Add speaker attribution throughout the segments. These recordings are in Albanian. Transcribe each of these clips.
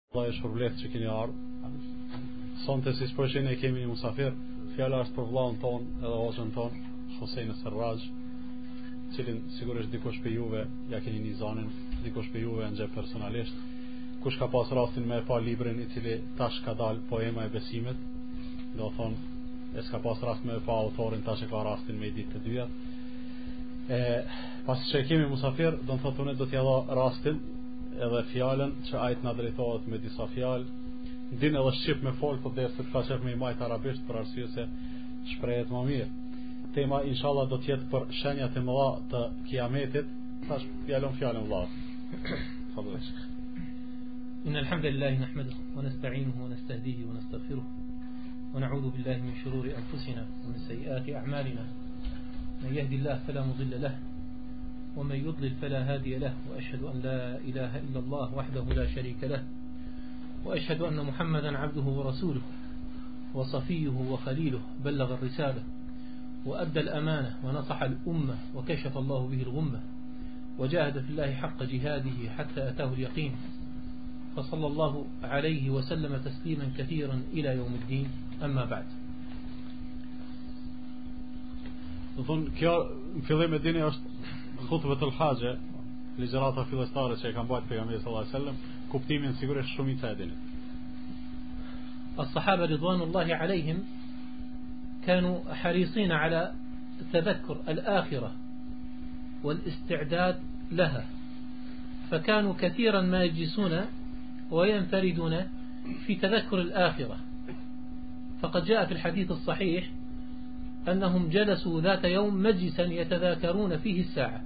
Speaker 1: Allah e shpërblet që keni ardhur. Sonte si spojë ne kemi një musafir. Fjala është për vllahun ton edhe hoxhën ton, Husein Serraj, cilin sigurisht dikush për juve ja keni nizanin, dikush për juve në gjë personalisht. Kush ka pas rastin me pa librin i cili tash ka dal Poema e besimit, do thonë e s'ka pas rast me pa autorin, tash e ka rastin me i ditë të dyja. Pas që kemi musafir, do të thotë unë do t'ja dha rastin edhe fjalën që ajt na drejtohet me disa fjalë. Din edhe shqip me fol, po derisa të ka qef me i majt arabisht për arsye se shprehet më mirë. Tema inshallah do të jetë për shenjat e mëdha të kiametit. Tash fjalën vllah.
Speaker 2: إن الحمد لله نحمده ونستعينه ونستهديه ونستغفره ونعوذ بالله من شرور أنفسنا ومن سيئات أعمالنا من يهدي الله فلا مضل له ومن يضلل فلا هادي له وأشهد أن لا إله إلا الله وحده لا شريك له وأشهد أن محمدا عبده ورسوله وصفيه وخليله بلغ الرسالة وأدى الأمانة ونصح الأمة وكشف الله به الغمة وجاهد في الله حق جهاده حتى أتاه اليقين فصلى الله عليه وسلم تسليما كثيرا إلى يوم الدين أما بعد.
Speaker 1: Kjo në fillim e dini është khutbet al-haje, ligjërata fillestare që e ka bërë pejgamberi sallallahu alajhi wasallam, kuptimin sigurisht shumica e dini.
Speaker 2: الصحابة رضوان الله عليهم كانوا حريصين على تذكر الآخرة والاستعداد لها، فكانوا كثيرا ما يجلسون وينفردون في تذكر الآخرة، فقد جاء في الحديث الصحيح أنهم جلسوا ذات يوم مجلسا يتذاكرون فيه الساعة.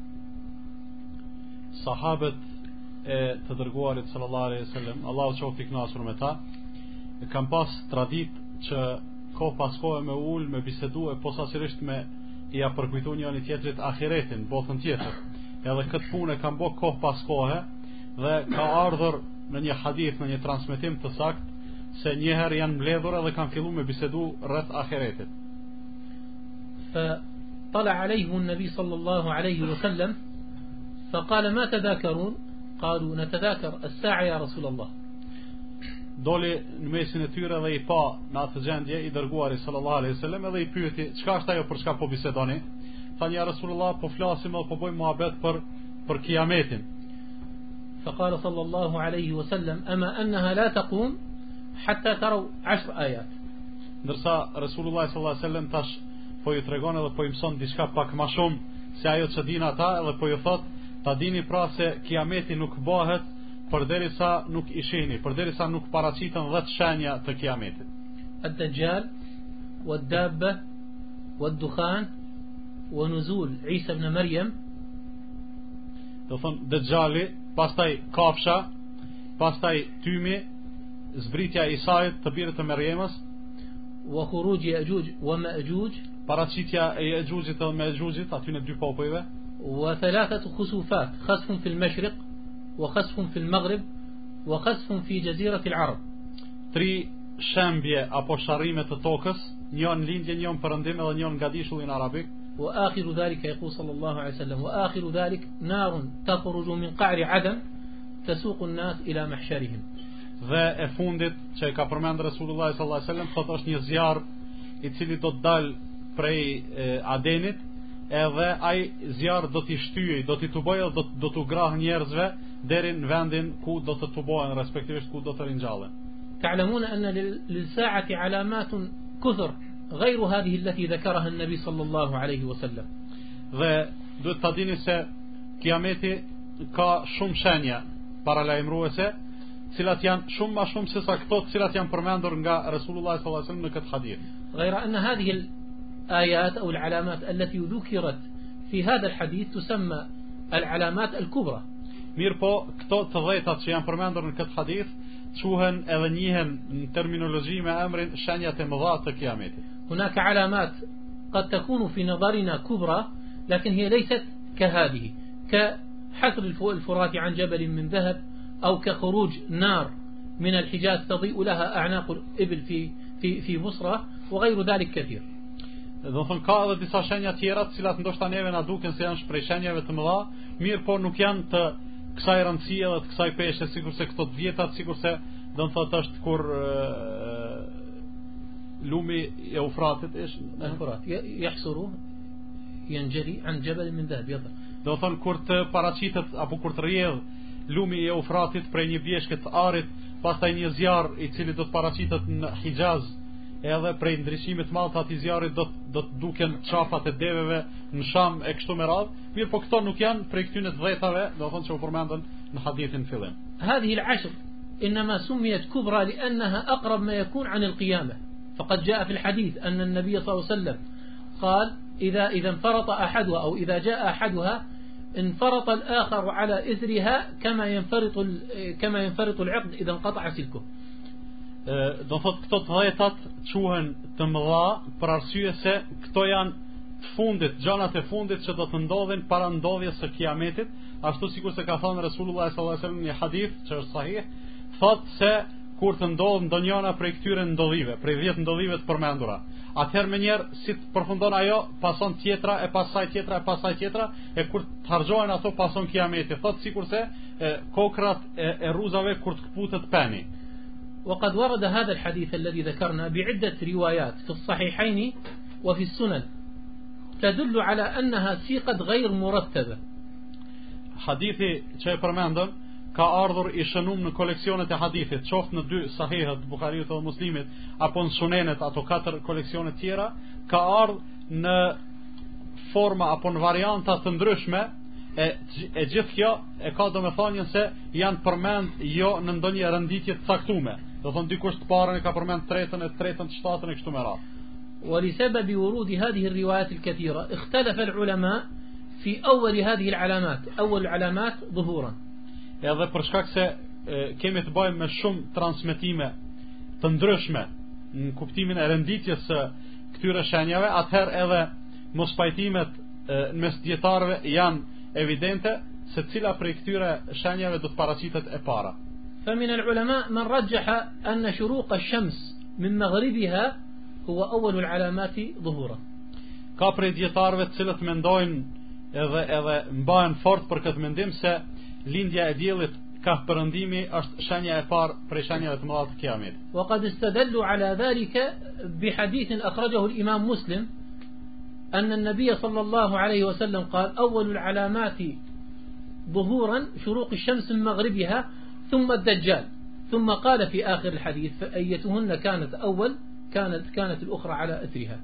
Speaker 1: صحابة të dërguarit sallallahu alaihi wasallam, Allahu qoftë i kënaqur me ta, kanë pas tradit që kohë pas kohë me ul, me bisedu e posaçërisht me ia përkujtuar njëri tjetrit ahiretin, botën tjetër. Edhe këtë punë kanë bërë kohë pas kohë dhe ka ardhur në një hadith, në një transmetim të saktë se një herë janë mbledhur edhe kanë filluar me bisedu rreth ahiretit.
Speaker 2: فطلع عليهم النبي صلى الله عليه وسلم فقال ما تذاكرون؟ قالوا نتذاكر الساعة يا رسول الله.
Speaker 1: Doli në mesin e tyre dhe i pa në atë gjendje i dërguari sallallahu alaihi wasallam edhe i pyeti çka është ajo për çka po bisedoni? Thanë ja Rasulullah, po flasim edhe po bëjmë muhabet për kiametin.
Speaker 2: فقال صلى الله عليه وسلم أما أنها لا تقوم حتى تروا 10 آيات.
Speaker 1: Ndërsa Rasulullah sallallahu alaihi wasallam tash po ju tregon edhe po i mëson diçka pak më shumë se ajo që din ata, edhe po ju thot ta dini pra se kiameti nuk bëhet përderisa nuk i shihni, përderisa nuk paraqiten 10 shenja të kiametit.
Speaker 2: الدجال والدابة والدخان ونزول عيسى ابن مريم.
Speaker 1: Do thon Dejjali, pastaj kafsha, pastaj tymi, zbritja e Isait të birrit të Merjemës,
Speaker 2: وخروج يأجوج ومأجوج,
Speaker 1: paraqitja e Ya'jujit dhe Ma'jujit, aty në dy popujve,
Speaker 2: وثلاثة خسوفات, خسف في المشرق وخسف في المغرب وخسف في جزيرة العرب.
Speaker 1: 3 shembje apo sharrime të tokës, njën lindje, njën perëndim edhe njën nga dishullin arabik.
Speaker 2: وآخر ذلك يقول صلى الله عليه وسلم وآخر ذلك نار تخرج من قعر عدن تسوق الناس إلى محشرهم.
Speaker 1: Dhe e fundit që e ka përmend Resulullah sallallahu alaihi wasallam, thotë është një zjarr i cili do të dalë prej Adenit, edhe ai zjarr do t'i shtyej, do t'i tubojë, do t'u grah njerëzve deri në vendin ku do të tubohen, respektivisht ku do të ringjallen.
Speaker 2: تعلمون أن للساعة علامات كثر غير هذه التي ذكرها النبي صلى الله عليه وسلم.
Speaker 1: Dhe duhet ta dini se kiameti ka shumë shenja paralajmëruese, cilat janë shumë më shumë se sa këto të cilat janë përmendur nga Resulullah sallallahu alaihi wasallam në këtë hadith.
Speaker 2: غير أن هذه الآيات أو العلامات التي ذكرت في هذا الحديث تسمى العلامات الكبرى.
Speaker 1: Mirë po, këto të 10 që janë përmendur në këtë hadith quhen edhe njihen në terminologji me emrin shenjat e mëdha të kiametit.
Speaker 2: هناك علامات قد تكون في نظرنا كبرى لكن هي ليست كهذه، كحثر الفرات عن جبل من ذهب، أو كخروج نار من الحجاز تضيء لها أعناق الإبل في بصرة وغير ذلك كثير.
Speaker 1: Do thon ka edhe disa shenja tjera të cilat ndoshta neve na duken se janë shprej shenjave të mëdha, mirë po nuk janë të kësaj rëndësie dhe të kësaj peshe, sikurse këto të vjetat, sikurse do të thotë është kur lumi e Eufratit është
Speaker 2: الفرات يحصر ينجلي عن جبل من ذهب يطلع.
Speaker 1: Do thonë kur të paraqitet apo kur të rrjedh lumi i Eufratit prej një bjeshke të arit, pastaj një zjarr i cili do të paraqitet në Hijaz, edhe prej ndryshimit të madh të atij zjarrit do të duken çafat e deveve në Sham e kështu me radhë. Mirë, po këto nuk janë prej këtyre të dhjetave, do thonë që u përmendën në hadithin fillim.
Speaker 2: هذه العشر إنما سميت كبرى لأنها أقرب ما يكون عن القيامة، فقد جاء في الحديث أن النبي صلى الله عليه وسلم قال إذا انفرط أحدها أو إذا جاء أحدها انفرط الآخر على إثرها كما ينفرط العقد إذا انقطع سلكه.
Speaker 1: Do thot këto të dhjetat quhen të mëdha për arsye se këto janë të fundit, gjanat e fundit që do të ndodhin para ndodhjes së kiametit, ashtu sikur se ka thënë Resulullah sallallahu alaihi wasallam në një hadith që është sahih, thotë se kur të ndodh ndonjëna prej këtyre ndodhive, prej 10 ndodhive të përmendura, atëherë më njëherë si të përfundon ajo, pason tjetra e pasaj tjetra e pasaj tjetra, e kur të harxhohen ato pason kiameti, thotë sikurse kokrat e rruzave kur të kputet peni.
Speaker 2: وقد ورد هذا الحديث الذي ذكرنا بعدة روايات في الصحيحين وفي السنن تدل على أنها سيقة غير مرتبة.
Speaker 1: Hadithi që e përmendëm ka ardhur i shënum në koleksionet e hadithit, qoftë në 2 sahihet Buhariut dhe Muslimit apo në sunenet, ato 4 koleksione tjera, ka ardhur në forma apo në varianta të ndryshme, e gjithë kjo e ka domethënien se janë përmend jo në ndonjë renditje të caktuar. Do thonë dikush të parën e ka përmend tretën, e tretën të shtatën e kështu me radhë.
Speaker 2: ولسبب ورود هذه الروايات الكثيرة اختلف العلماء في أول هذه العلامات، أول العلامات ظهورا.
Speaker 1: Edhe për shkak se kemi të bëjmë me shumë transmetime të ndryshme në kuptimin e renditjes së këtyre shenjave, atëherë edhe mospajtimet mes dietarëve janë evidente se cila prej këtyre shenjave do të paraqitet e para.
Speaker 2: فمن العلماء من رجح أن شروق الشمس من مغربها هو أول العلامات ظهورا.
Speaker 1: Ka prej dietarëve të cilët mendojnë edhe mbahen fort për këtë mendim se lindja e diellit ka perëndimi është shenja e parë prej shenjave të mëdha të kiametit.
Speaker 2: وقد استدلوا على ذلك بحديث أخرجه الإمام مسلم أن النبي صلى الله عليه وسلم قال أول العلامات ظهورا شروق الشمس من مغربها ثم الدجال، ثم قال في آخر الحديث فأيتهن كانت أول كانت الأخرى على أثرها.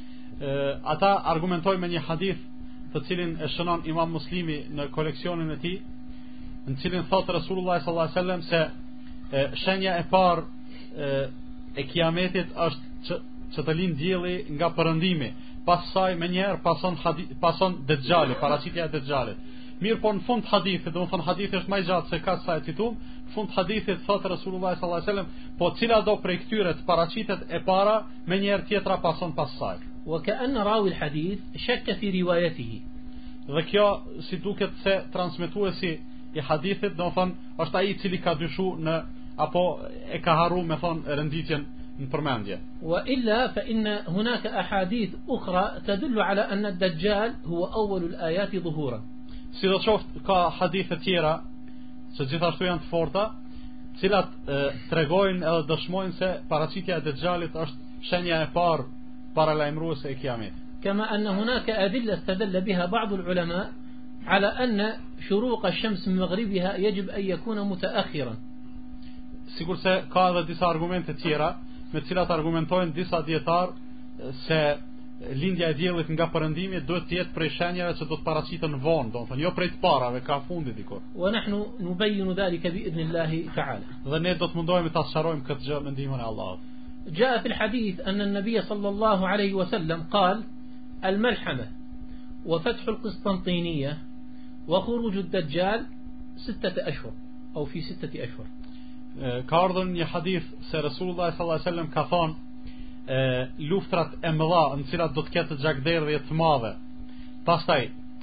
Speaker 1: Ata argumentojnë me një hadith të cilin e shënon Imam Muslimi në koleksionin e tij, në cilin thotë Resulullah sallallahu alaihi wasallam se shenja e parë e kiametit është që të lind dielli nga perëndimi. Pas saj më njëherë pason Dejjali, paraqitja e Dejjalit. Mirë, po në fund hadithit, do të thonë hadithi është më i gjatë se ka sa e citum, në fund hadithit thotë Resulullah sallallahu alaihi wasallam, po cila do prej këtyre të paraqitet e para, më njëherë tjetra pason pas saj.
Speaker 2: وكأن راوي الحديث شك في روايته.
Speaker 1: Dhe kjo si duket se transmetuesi i hadithit, do të thonë, është ai i cili ka dyshuar në apo e ka harruar me thonë renditjen në përmendje.
Speaker 2: وإلا فإن هناك أحاديث أخرى تدل على أن الدجال هو أول الآيات ظهورا.
Speaker 1: Sidoqoftë ka hadithe tjera që gjithashtu janë të forta, të cilat tregojnë edhe dëshmojnë se paraqitja e Dejjalit është shenja e parë paralajmëruese e kiametit.
Speaker 2: كما أن هناك أدلة استدل بها بعض العلماء على أن شروق الشمس من مغربها يجب أن يكون متأخرا.
Speaker 1: Sigur se ka edhe disa argumente tjera me të cilat argumentojnë disa dietar se lindja e diellit nga perëndimi duhet të jetë prej shenjave që do të paraqiten vonë, do të thonë jo prej të parave, ka fundi dikur.
Speaker 2: ونحن نبين ذلك بإذن الله تعالى.
Speaker 1: Dhe ne do të mundohemi ta sqarojmë këtë gjë me ndihmën e Allahut.
Speaker 2: جاء في الحديث أن النبي صلى الله عليه وسلم قال الملحمة وفتح القسطنطينية وخروج الدجال 6 أشهر أو في 6 أشهر.
Speaker 1: Ka ardhur një hadith se Resulullah sallallahu alaihi wasallam ka thonë luftrat e mëdha në cilat do të ketë gjakderdhje të madhe. Pastaj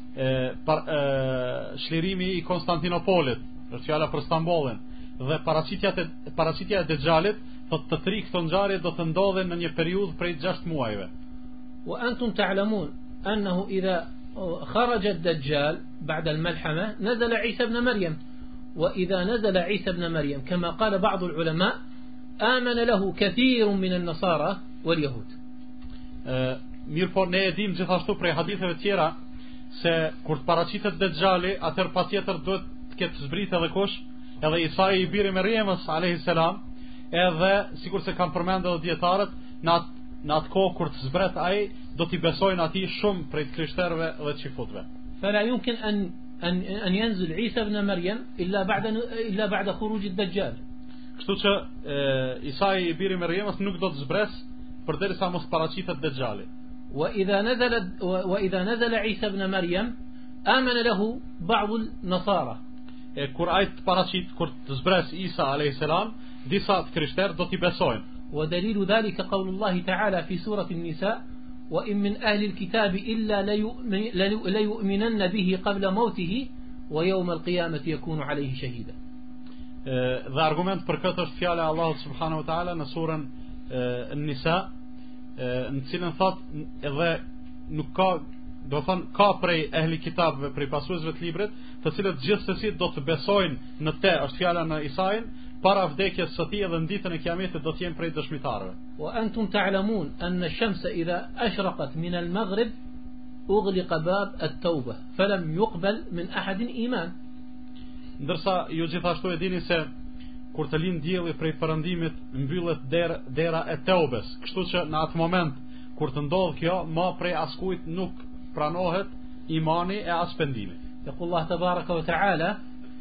Speaker 1: shlirimi i Konstantinopolit, është fjala për Stambollin, dhe paraqitja e Dejjalit, thotë të 3 këto ngjarje do të ndodhen në një periudhë prej 6 muajve.
Speaker 2: وأنتم تعلمون أنه إذا خرج الدجال بعد الملحمة نزل عيسى ابن مريم وإذا نزل عيسى ابن مريم كما قال بعض العلماء آمن له كثير من النصارى واليهود.
Speaker 1: Mirë po ne e dim gjithashtu prej haditheve tjera se kur të paraqitet Dejjali, atëherë patjetër duhet të ketë zbritë edhe kush, edhe Isa i biri Meryemës alayhis salam, edhe sikurse kanë përmendur edhe dietarët, në atë kohë kur të zbret ai, do t'i besojnë atij shumë prej krishterëve dhe çifutëve.
Speaker 2: فلا يمكن أن ينزل عيسى ابن مريم إلا بعد خروج الدجال.
Speaker 1: Kështu që Isa i biri Meryemës nuk do të zbres përderisa mos paraqitet Dejjali.
Speaker 2: وإذا نزل عيسى ابن مريم آمن له بعض النصارى.
Speaker 1: Kur ai të paraqit, kur të zbres Isa alayhis salam, disa të krishterë do t'i besojnë.
Speaker 2: ودليل ذلك قول الله تعالى في سورة النساء وإن من أهل الكتاب إلا ليؤمنن به قبل موته ويوم القيامة يكون عليه شهيدا.
Speaker 1: Dhe argument për këtë është fjala e Allahut subhanahu wa taala në surën An-Nisa, në cilën thot edhe nuk ka, do thon ka prej ehli kitabëve, prej pasuesve të librit, të cilët gjithsesi do të besojnë në te, është fjala në Isain, para vdekjes së tij dhe në ditën e Kiametit do të jenë prej dëshmitarëve.
Speaker 2: وأنتم تعلمون أن الشمس إذا أشرقت من المغرب أغلق باب التوبة فلم يقبل من أحد إيمان.
Speaker 1: Ndërsa ju gjithashtu e dini se kur të lind dielli prej perëndimit mbyllet dera e Teubes, kështu që në atë moment kur të ndodh kjo, më prej askujt nuk pranohet imani e as pendimi.
Speaker 2: يقول الله تبارك وتعالى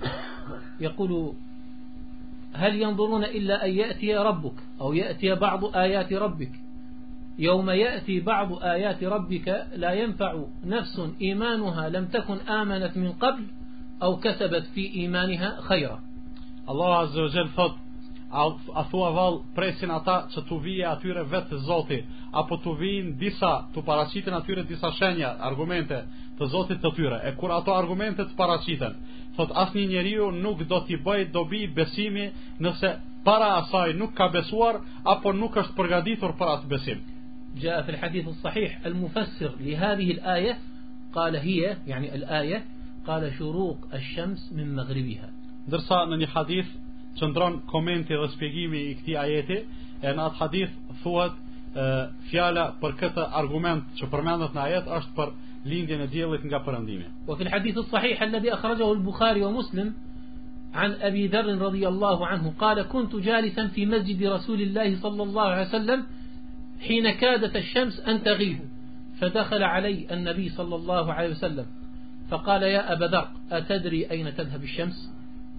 Speaker 2: يقول هل ينظرون إلا أن يأتي ربك أو يأتي بعض آيات ربك يوم يأتي بعض آيات ربك لا ينفع نفس إيمانها لم تكن آمنت من قبل أو كسبت في إيمانها خيرا.
Speaker 1: Allah Azza wa Jall thot, a thua vallë presin ata që tu vije atyre vetë Zoti, apo tu vijnë disa, tu paraqiten atyre disa shenja, argumente të Zotit të tyre. E kur ato argumente të paraqiten, thot asnjë njeriu nuk do t'i bëjë dobi besimi nëse para asaj nuk ka besuar apo nuk është përgatitur për atë besim.
Speaker 2: جاء في الحديث الصحيح المفسر لهذه الآية قال هي يعني الآية قال شروق الشمس من مغربها. Ndërsa
Speaker 1: në një hadith qëndron komenti dhe shpjegimi i këtij ajeti, e në atë hadith thuhet fjala për këtë argument që përmendet në ajet është për lindjen e diellit nga perëndimi.
Speaker 2: وفي الحديث الصحيح الذي أخرجه البخاري ومسلم عن أبي ذر رضي الله عنه قال كنت جالسا في مسجد رسول الله صلى الله عليه وسلم حين كادت الشمس أن تغيب فدخل علي النبي صلى الله عليه وسلم فقال يا أبا ذر أتدري أين تذهب الشمس؟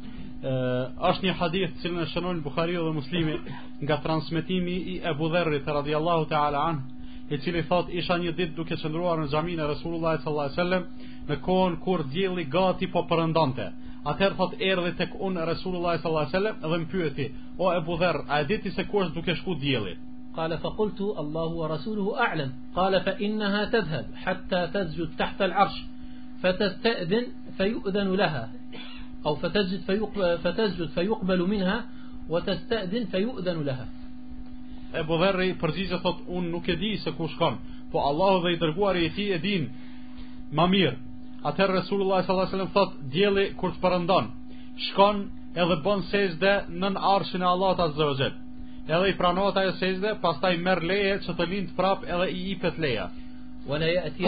Speaker 1: është një hadith cilën e shënon Buhariu dhe Muslimi nga transmetimi i Ebu Dherrit radhiyallahu ta'ala an, i cili thot isha një ditë duke qëndruar në xhaminë e Resulullah sallallahu alaihi wasallam në kohën kur dielli gati po perëndonte. Atëherë thot erdhi tek unë Resulullah sallallahu alaihi wasallam dhe më pyeti: o Ebu Dherr, a e di ti se ku është duke shku dielli?
Speaker 2: قال فقلت الله ورسوله أعلم قال فإنها تذهب حتى تسجد تحت العرش فتستأذن فيؤذن لها أو فتسجد فيقبل منها وتستأذن فيؤذن لها.
Speaker 1: Ebu Dherri përgjigje thot unë nuk e di se ku shkon, po Allahu dhe i dërguari i tij e din më mirë. Atëherë Resulullah sallallahu alaihi wasallam thot dielli kur të perëndon shkon edhe bën sejdë nën arshin e Allahut azza wa jall. Edhe i pranohet ajo sejdë, pastaj merr leje që të lind prap edhe i jepet leja.
Speaker 2: ولا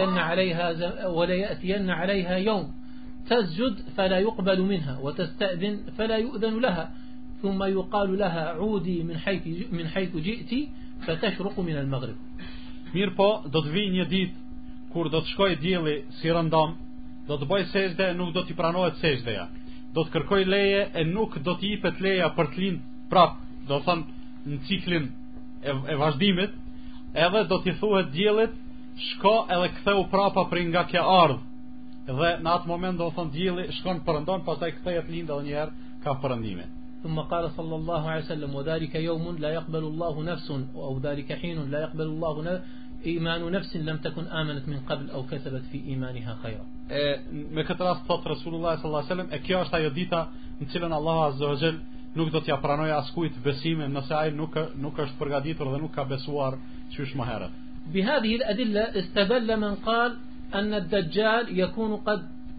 Speaker 2: يأتين عليها يوم تسجد فلا يقبل منها وتستأذن فلا يؤذن لها ثم يقال لها عودي من حيث جئت فتشرق من المغرب.
Speaker 1: Mirë po, do të vijë një ditë kur do të shkojë dielli si rëndom, do të bëjë sejdë, nuk do t'i pranohet sejdëja. Do të kërkojë leje e nuk do t'i jepet leja për të lind prap, do thon në ciklin e vazhdimit, edhe do t'i thuhet diellit shko edhe ktheu prapa prej nga kjo ardh. Dhe në atë moment do thon dielli shkon perëndon, pastaj kthehet lind edhe një herë ka perëndime.
Speaker 2: ثم قال صلى الله عليه وسلم وذلك يوم لا يقبل الله نفس أو ذلك حين لا يقبل الله إيمان نفس لم تكن آمنت من قبل أو كسبت في إيمانها خيرا.
Speaker 1: Me këtë rast thot Resulullah sallallahu alaihi wasallam, e kjo është ajo dita në cilën Allahu azza wa jall nuk do t'ia pranojë askujt besimin nëse ai nuk është përgatitur dhe nuk ka besuar çysh më herët.
Speaker 2: بهذه الأدلة استدل من قال أن الدجال يكون قد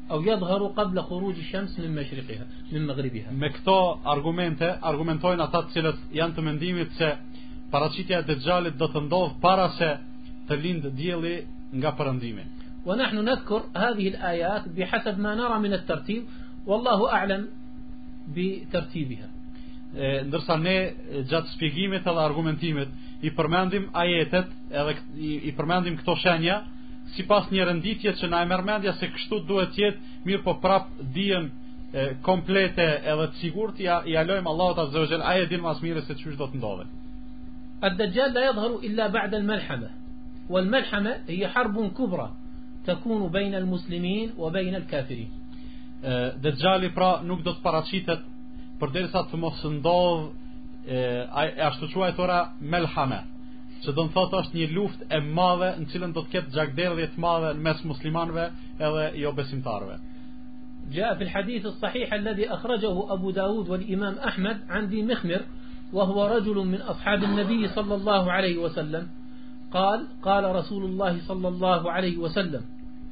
Speaker 2: أو يظهر قبل خروج الشمس من مشرقها من مغربها.
Speaker 1: Me këto argumente argumentojnë ata të cilët janë të mendimit se paraqitja e Dejxhalit do të ndodh para se të lindë dielli nga perëndimi.
Speaker 2: ونحن نذكر هذه الآيات بحسب ما نرى من الترتيب والله أعلم بترتيبها.
Speaker 1: Ndërsa ne gjatë shpjegimit edhe argumentimit i përmendim ajetet edhe i përmendim këto shenja sipas një renditje që na e merr mendja se kështu duhet të jetë, mirë po prap dijen komplete edhe të sigurt ja lojmë Allahut azza wa jall, ai e din më së miri se ç'është do të ndodhe.
Speaker 2: الدجال لا يظهر إلا بعد الملحمة والملحمة هي حرب كبرى تكون بين المسلمين وبين الكافرين.
Speaker 1: Dejxhali pra nuk do të paraqitet përderisa të mos ndodh ashtu quajtura melhame, që do të thotë është një luftë e madhe në cilën do të ketë gjakderdhje të madhe mes muslimanëve edhe jo besimtarëve.
Speaker 2: جاء في الحديث الصحيح الذي أخرجه أبو داود والإمام أحمد عن ذي مخمر وهو رجل من أصحاب النبي صلى الله عليه وسلم قال رسول الله صلى الله عليه وسلم.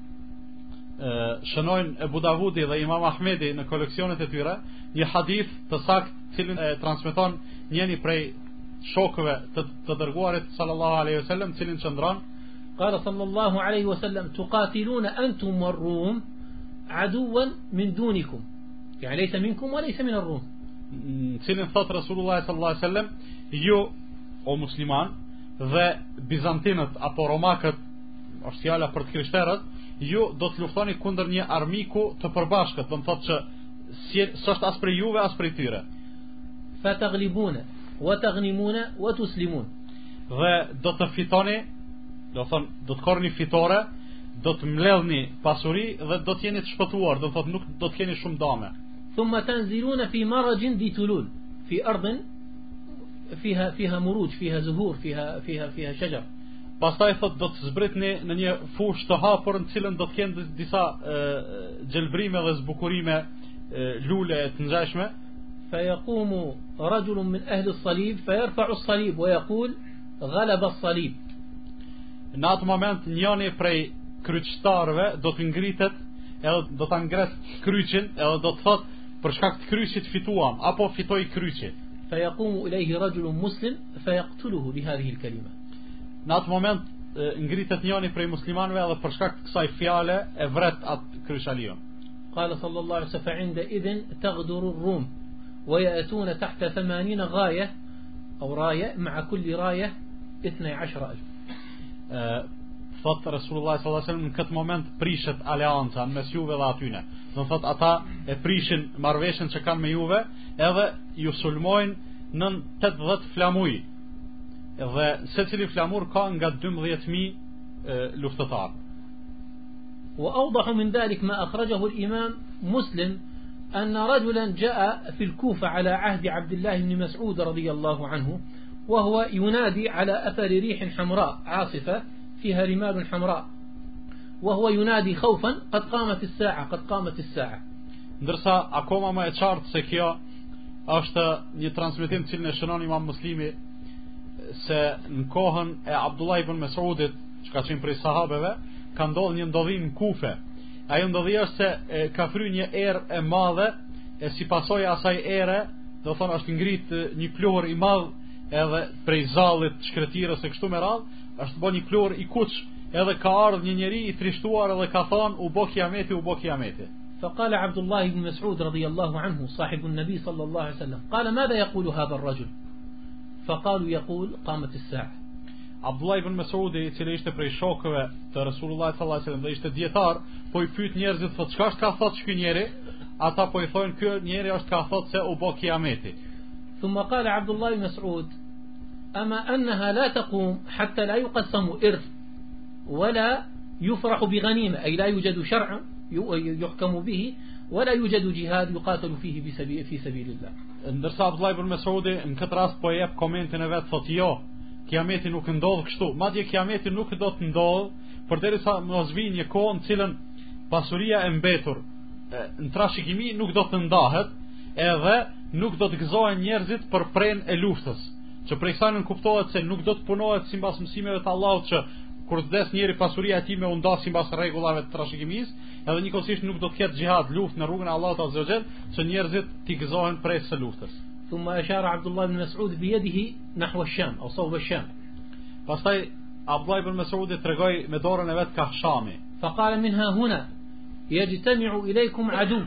Speaker 1: Shënojnë Abu Davudi dhe Imam Ahmedi në koleksionet e tyre një hadith të saktë cilin transmeton njëri prej shokëve të dërguarit sallallahu alaihi wasallam, cilin qëndron
Speaker 2: قال صلى الله عليه وسلم تقاتلون أنتم والروم عدوا من دونكم يعني ليس منكم وليس من الروم.
Speaker 1: Cilin thot Rasulullah sallallahu alaihi wasallam, ju o musliman dhe bizantinët apo romakët, është fjala për të krishterët, ju do të luftoni kundër një armiku të përbashkët, do të thotë që s'është as prej juve as prej tyre.
Speaker 2: Fataghlibuna wa taghnimuna wa tuslimun.
Speaker 1: Dhe do të fitoni, do të korrni fitore, do të mbledhni pasuri dhe do të jeni të shpëtuar, do të thotë nuk do të keni shumë dame.
Speaker 2: ثم تنزلون في مرج ذي تلول في أرض فيها مروج فيها زهور فيها شجر.
Speaker 1: Pastaj thot do të zbritni në një fushë të hapur në cilën do të kenë disa gjelbrime dhe zbukurime lule të ngjashme.
Speaker 2: فيقوم رجل من أهل الصليب فيرفع الصليب ويقول غلب الصليب.
Speaker 1: Në atë moment njëri prej kryqëtarëve do të ngritet edhe do ta ngres kryqin edhe do të thotë për shkak të kryqit fituam apo fitoi kryqi.
Speaker 2: فيقوم إليه رجل مسلم فيقتله بهذه الكلمة.
Speaker 1: Në atë moment ngritet njëri prej muslimanëve edhe për shkak të kësaj fjale e vret atë kryqalion.
Speaker 2: قال صلى الله عليه وسلم فعندئذ تغدر الروم ويأتون تحت 80 غاية أو راية مع كل راية 12,000.
Speaker 1: Thot Rasulullah sallallahu alaihi wasallam, në këtë moment prishet aleanca mes juve dhe atyne. Do thotë ata e prishin marrëveshjen që kanë me juve edhe ju sulmojnë nën 80 flamuj. Dhe secili flamur ka nga 12,000 luftëtar.
Speaker 2: وأوضح من ذلك ما أخرجه الإمام مسلم أن رجلا جاء في الكوفة على عهد عبد الله بن مسعود رضي الله عنه وهو ينادي على أثر ريح حمراء عاصفة فيها رمال حمراء وهو ينادي خوفا قد قامت الساعة قد قامت الساعة.
Speaker 1: Ndërsa akoma më e qartë se kjo është një transmetim që në shënon Imam Muslimi se në kohën e Abdullah ibn Mesudit, që ka qenë prej sahabeve, ka ndodhur një ndodhim në Kufe. Ajo ndodhi është se ka fryrë një erë e madhe e si pasojë asaj ere, do thonë është ngrit një pluhur i madh edhe prej zallit shkretirës e kështu me radhë, është bën një pluhur i kuq, edhe ka ardhur një njeri i trishtuar edhe ka thonë u bë kiameti, u bë kiameti.
Speaker 2: فقال عبد الله بن مسعود رضي الله عنه صاحب النبي صلى الله عليه وسلم قال ماذا يقول هذا الرجل؟ فقالوا يقول قامت الساعة.
Speaker 1: Abdullah ibn Mesudi, i cili ishte prej shokëve të Resulullah sallallahu alaihi wasallam dhe ishte dietar, po i pyet njerëzit, thotë çka është ka thotë ky njeri? Ata po i thonë ky njeri është ka thotë se u bë kiameti.
Speaker 2: ثم قال عبد الله بن مسعود أما أنها لا تقوم حتى لا يقسم إرث ولا يفرح بغنيمة أي لا يوجد شرع يحكم به ولا يوجد جهاد يقاتل فيه في سبيل الله.
Speaker 1: Ndërsa Abdullah ibn Mesudi në këtë rast po jep komentin e vet, thotë jo, kiameti nuk ndodh kështu. Madje kiameti nuk do të ndodh përderisa mos vijë një kohë në cilën pasuria e mbetur në trashëgimi nuk do të ndahet, edhe nuk do të gëzohen njerëzit për prenë e luftës. Që prej kësaj kuptohet se nuk do të punohet sipas mësimeve të Allahut që kur të vdes njëri pasuria e tij me u ndas sipas rregullave të trashëgimisë, edhe njëkohësisht nuk do të ketë xhihad, luftë në rrugën e Allahut azza wa xal, që njerëzit t'i gëzohen prej së luftës.
Speaker 2: ثم أشار عبد الله بن مسعود بيده نحو الشام أو صوب الشام.
Speaker 1: Pastaj Abdullah ibn Mas'udi tregoi me dorën e vet ka Shami.
Speaker 2: فقال منها هنا يجتمع إليكم عدو.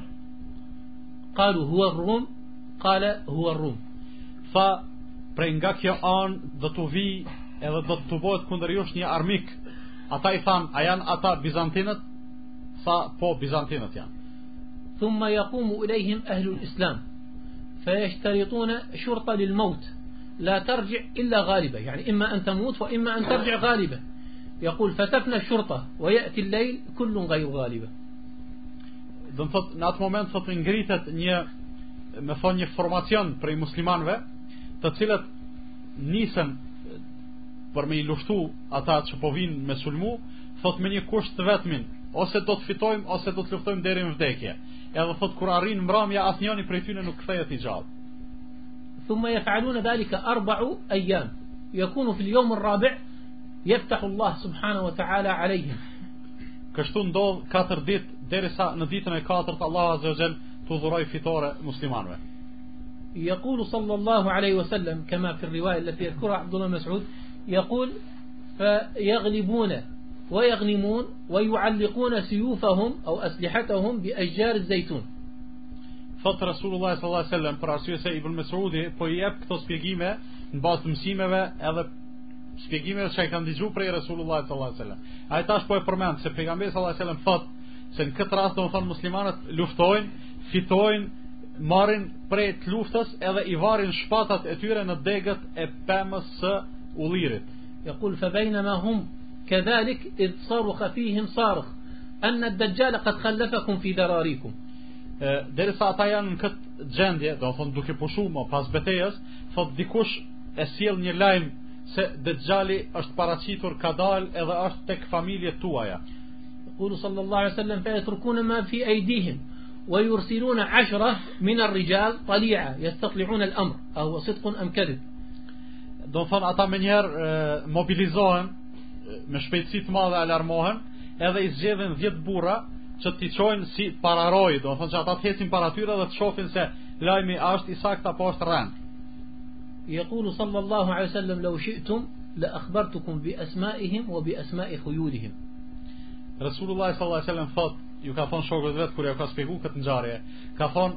Speaker 2: قالوا هو الروم. قال هو الروم.
Speaker 1: Tha prej nga kjo anë do të vi edhe do të bëhet kundër jush një armik. Ata i than, a janë ata Bizantinët? Tha po, Bizantinët janë.
Speaker 2: ثم يقوم إليهم أهل الإسلام فيشترطون شرطة للموت لا ترجع إلا غالبة، يعني إما أن تموت وإما أن ترجع غالبة. يقول فتفنى الشرطة ويأتي الليل كل غير غالبة.
Speaker 1: Do të thotë në atë moment thot ngritet një, me thonë, një formacion prej muslimanëve, të cilët nisen për me i luftu ata që po vinë me sulmu, thot me një kusht të vetmin, ose do të fitojmë ose do të luftojmë deri në vdekje. Edhe thot kur arrin mbrëmja asnjëri prej tyre nuk kthehet i gjallë.
Speaker 2: ثم يفعلون ذلك 4 أيام يكون في اليوم الرابع يفتح الله سبحانه وتعالى عليهم.
Speaker 1: Kështu ndodh 4 ditë derisa në ditën e 4 Allahu azza wa jall tu dhuroi fitore muslimanëve.
Speaker 2: يقول صلى الله عليه وسلم كما في الرواية التي يذكرها عبد الله مسعود، يقول فيغلبون ويغنمون ويعلقون سيوفهم أو أسلحتهم بأشجار الزيتون.
Speaker 1: Thot Rasulullah sallallahu alaihi wasallam për arsye se Ibn Mas'udi po i jep këto shpjegime në bazë të mësimeve edhe shpjegimeve që i kanë dëgjuar prej Rasulullah sallallahu alaihi wasallam. Ai tash po e përmend se pejgamberi sallallahu alaihi wasallam thot se në këtë rast domethënë muslimanët luftojnë, fitojnë, marrin prej të luftës edhe i varin shpatat e tyre në degët e pemës së ullirit.
Speaker 2: يقول فبينما هم كذلك إذ صرخ فيهم صارخ أن الدجال قد خلفكم في ذراريكم.
Speaker 1: Derisa ata janë në këtë gjendje, do të thonë duke pushuar më pas betejës, thot dikush e sjell një lajm se Dejjali është paraqitur, ka dalë edhe është tek familjet tuaja.
Speaker 2: يقول صلى الله عليه وسلم فيتركون ما في أيديهم ويرسلون 10 من الرجال طليعة يستطلعون الأمر أهو صدق أم كذب.
Speaker 1: Do të thonë ata menjëherë mobilizohen me shpejtësi të madhe, alarmohen, edhe i zgjedhin 10 burra që t'i çojnë si pararoj, do të thonë që ata të hesin para tyre dhe të shohin se lajmi është i saktë apo është rënd.
Speaker 2: يقول صلى الله عليه وسلم لو شئتم لأخبرتكم بأسمائهم وبأسماء خيولهم.
Speaker 1: Rasulullah sallallahu alaihi wasallam thot, ju ka thonë shokët vet kur ja ka shpjeguar këtë ngjarje, ka thonë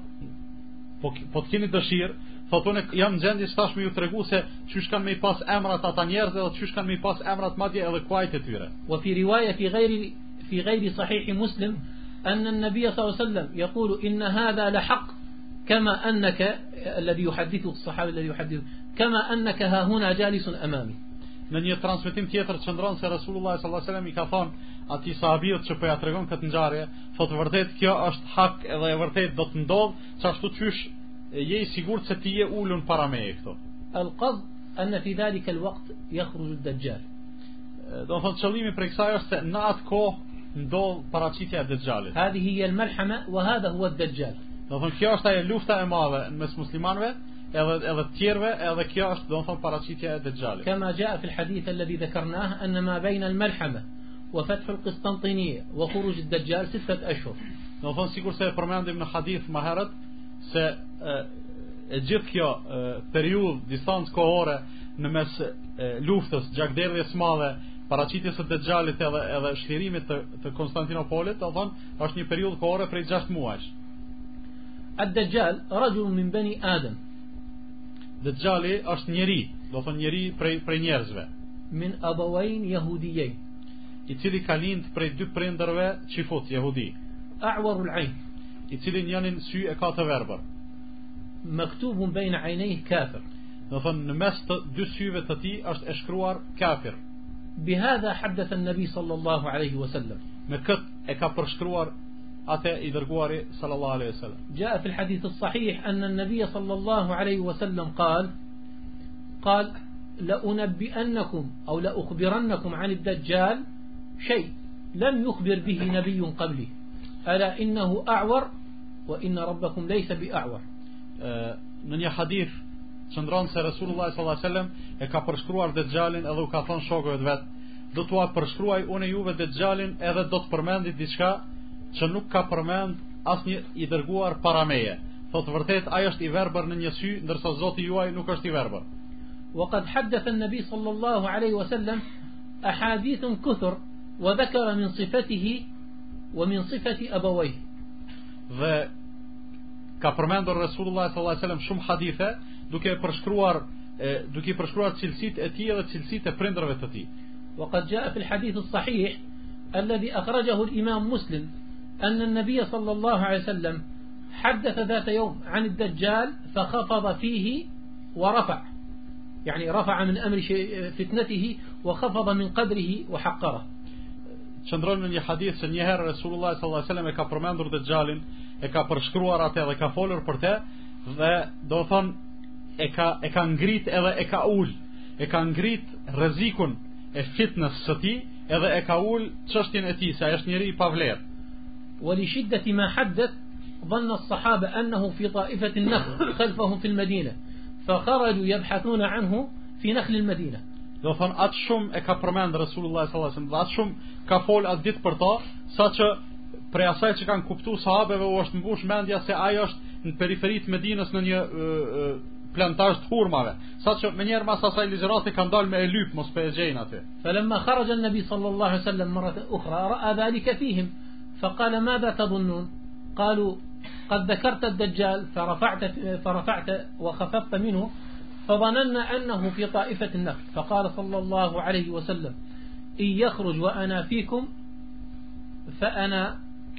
Speaker 1: po të keni dëshirë, thot unë jam në gjendje që tash më ju tregu se çysh kanë më i pas emrat ata njerëz dhe çysh kanë më i pas emrat madje edhe kuajt e tyre.
Speaker 2: وفي رواية في غير صحيح مسلم أن النبي صلى الله عليه وسلم يقول إن هذا لحق كما أنك الذي يحدثه الصحابي الذي يحدثه كما أنك ها هنا جالس أمامي.
Speaker 1: Në një transmetim tjetër çndron se Rasulullah sallallahu alaihi wasallam i ka thonë atij sahabiut që po ja tregon këtë ngjarje, thotë vërtet kjo është hak edhe e vërtet do të ndodh, çashtu qysh je i sigurt se ti je ulun para meje këtu.
Speaker 2: القصد أن في ذلك الوقت يخرج الدجال.
Speaker 1: Do thotë qëllimi për kësaj është se në atë kohë ndodh paraqitja e Dejjalit.
Speaker 2: هذه هي الملحمة وهذا هو الدجال.
Speaker 1: Do thonë kjo është ajo lufta e madhe mes muslimanëve edhe të tjerëve, edhe kjo është do thonë paraqitja e Dejjalit.
Speaker 2: كما جاء في الحديث الذي ذكرناه أن ما بين الملحمة وفتح القسطنطينية وخروج الدجال 6 أشهر.
Speaker 1: Do thonë sikur se e përmendim në hadith më herët se e gjithë kjo periudhë, distancë kohore në mes luftës, gjakderdhjes së madhe, paraqitjes së Dejjalit edhe shlirimit të Konstantinopolit, do thonë është një periudhë kohore prej 6 muajsh.
Speaker 2: الدجال رجل من بني آدم.
Speaker 1: Dejjali është njeri, do thonë njeri prej njerëzve.
Speaker 2: من أبوين يهوديين.
Speaker 1: I cili ka lind prej 2 prindërve çifut jehudi.
Speaker 2: أعور العين.
Speaker 1: I cili njënin sy e ka të verbër.
Speaker 2: مكتوب بين عينيه كافر.
Speaker 1: Do thonë në mes të 2 syve të tij është e shkruar kafir.
Speaker 2: بهذا حدث النبي صلى الله عليه وسلم.
Speaker 1: Me kët e ka përshkruar atë i dërguari sallallahu alaihi wasallam.
Speaker 2: جاء في الحديث الصحيح أن النبي صلى الله عليه وسلم قال لأنبئنكم أو لأخبرنكم عن الدجال شيء لم يخبر به نبي قبلي ألا إنه أعور وإن ربكم ليس بأعور.
Speaker 1: Në një hadith qëndron se Rasulullah sallallahu alaihi wasallam e ka përshkruar Dejjalin edhe u ka thënë shokëve vet, do t'ua përshkruaj unë juve Dejjalin edhe do të përmendi diçka që nuk ka përmend asnjë i dërguar para meje. Thotë vërtet ai është i verbër në një sy, ndërsa Zoti juaj nuk është i verbër.
Speaker 2: وقد حدث النبي صلى الله عليه وسلم أحاديث كثر وذكر من صفته ومن صفة أبويه.
Speaker 1: Dhe ka përmendur Resulullah sallallahu alaihi wasallam shumë hadithe duke i përshkruar cilësitë e tij dhe cilësitë e prindërve të tij.
Speaker 2: وقد جاء في الحديث الصحيح الذي أخرجه الإمام مسلم أن النبي صلى الله عليه وسلم حدث ذات يوم عن الدجال فخفض فيه ورفع، يعني رفع من أمر فتنته وخفض من قدره وحقره.
Speaker 1: Qëndron në një hadith se njëherë Resulullah sallallahu alaihi wasallam e ka përmendur Dejjalin, e ka përshkruar atë dhe ka folur për të, dhe do të thonë e ka ngrit edhe e ka ul, e ka ngrit rrezikun e fitnës së tij edhe e ka ul çështjen e tij se ai është njeri i pavlerë.
Speaker 2: ولشدة ما حدث ظن الصحابة أنه في طائفة النخل خلفهم في المدينة فخرجوا يبحثون عنه في نخل المدينة.
Speaker 1: Do thonë atë shumë e ka përmend Resulullah sallallahu alaihi wasallam, atë shumë ka fol atë ditë për to, saqë prej asaj që kanë kuptuar sahabeve u është mbush mendja se ai është në periferitë Medinës në një plantazh të hurmave, saqë më njëherë mas asaj ligjërate kanë dalë me lyp mos pe e gjejnë atë.
Speaker 2: فلما خرج النبي صلى الله عليه وسلم مرة أخرى رأى ذلك فيهم فقال ماذا تظنون؟ قالوا قد ذكرت الدجال فرفعت وخفضت منه فظننا أنه في طائفة النخل، فقال صلى الله عليه وسلم إن يخرج وأنا فيكم فأنا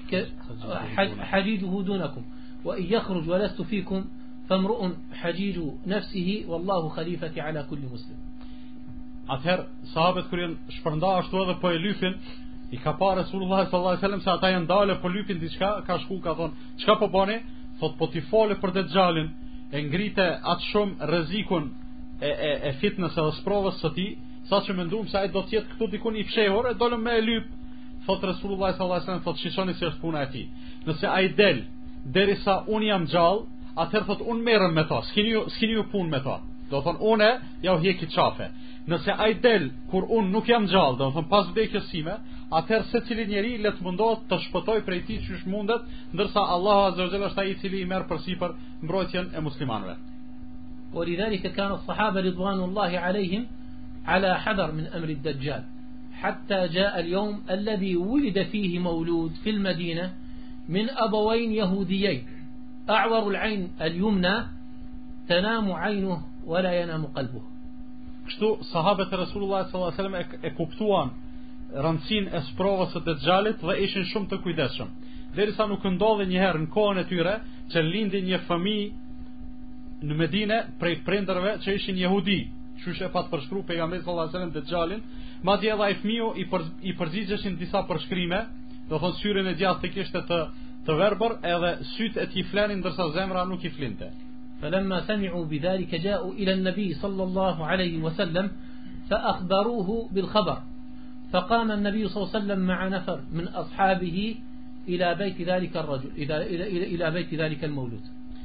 Speaker 2: حجيجه دونكم وإن يخرج ولست فيكم فامرؤ حجيج نفسه والله خليفتي على كل مسلم.
Speaker 1: Atëherë sahabët kur janë shpërnda ashtu edhe po e lypin, i ka pa Resulullah sallallahu alaihi wasallam se ata janë dalë po lypin diçka, ka shku ka thonë, çka po bani? Thot po ti fole për Dejjalin, e ngrite atë shumë rrezikun e fitnës edhe sprovës së tij, saqë menduam se ai do të jetë këtu dikun i fshehur, e dolëm me e lyp. Thot Resulullah sallallahu alaihi wasallam, thot shishoni se është puna e tij. Nëse ai del derisa un jam gjallë, atëherë thot un merrem me to, s'keni ju punë me to. Do thon unë ja u hieki qafe. Nëse ai del kur un nuk jam gjallë, do thon pas vdekjes sime, atëherë secili njeri le të mundohet të shpëtoj prej tij çish mundet, ndërsa Allahu azza wa jalla është ai i cili i merr përsipër mbrojtjen e muslimanëve.
Speaker 2: ولذلك كان الصحابة رضوان الله عليهم على حذر من أمر الدجال حتى جاء اليوم الذي ولد فيه مولود في المدينة من أبوين يهوديين أعور العين اليمنى تنام عينه ولا ينام قلبه.
Speaker 1: Kështu sahabët e Resulullah sallallahu alaihi wasallam e kuptuan rëndësinë e sprovës së Dejjalit dhe ishin shumë të kujdesshëm. Derisa nuk ndodhi një herë në kohën e tyre që lindi një fëmijë në Medinë prej prindërve që ishin jehudi. Qysh e pat përshkruar pejgamberi sallallahu alaihi wasallam Dejjalin, madje edhe ai fëmiu i përgjigjeshin disa përshkrime, do thonë syrin e djathtë të kishte të verbër edhe sytë e tij flenin ndërsa zemra nuk i flinte.
Speaker 2: فلما سمعوا بذلك جاءوا إلى النبي صلى الله عليه وسلم فأخبروه بالخبر، فقام النبي صلى الله عليه وسلم مع نفر من أصحابه إلى بيت ذلك الرجل إلى بيت ذلك المولود.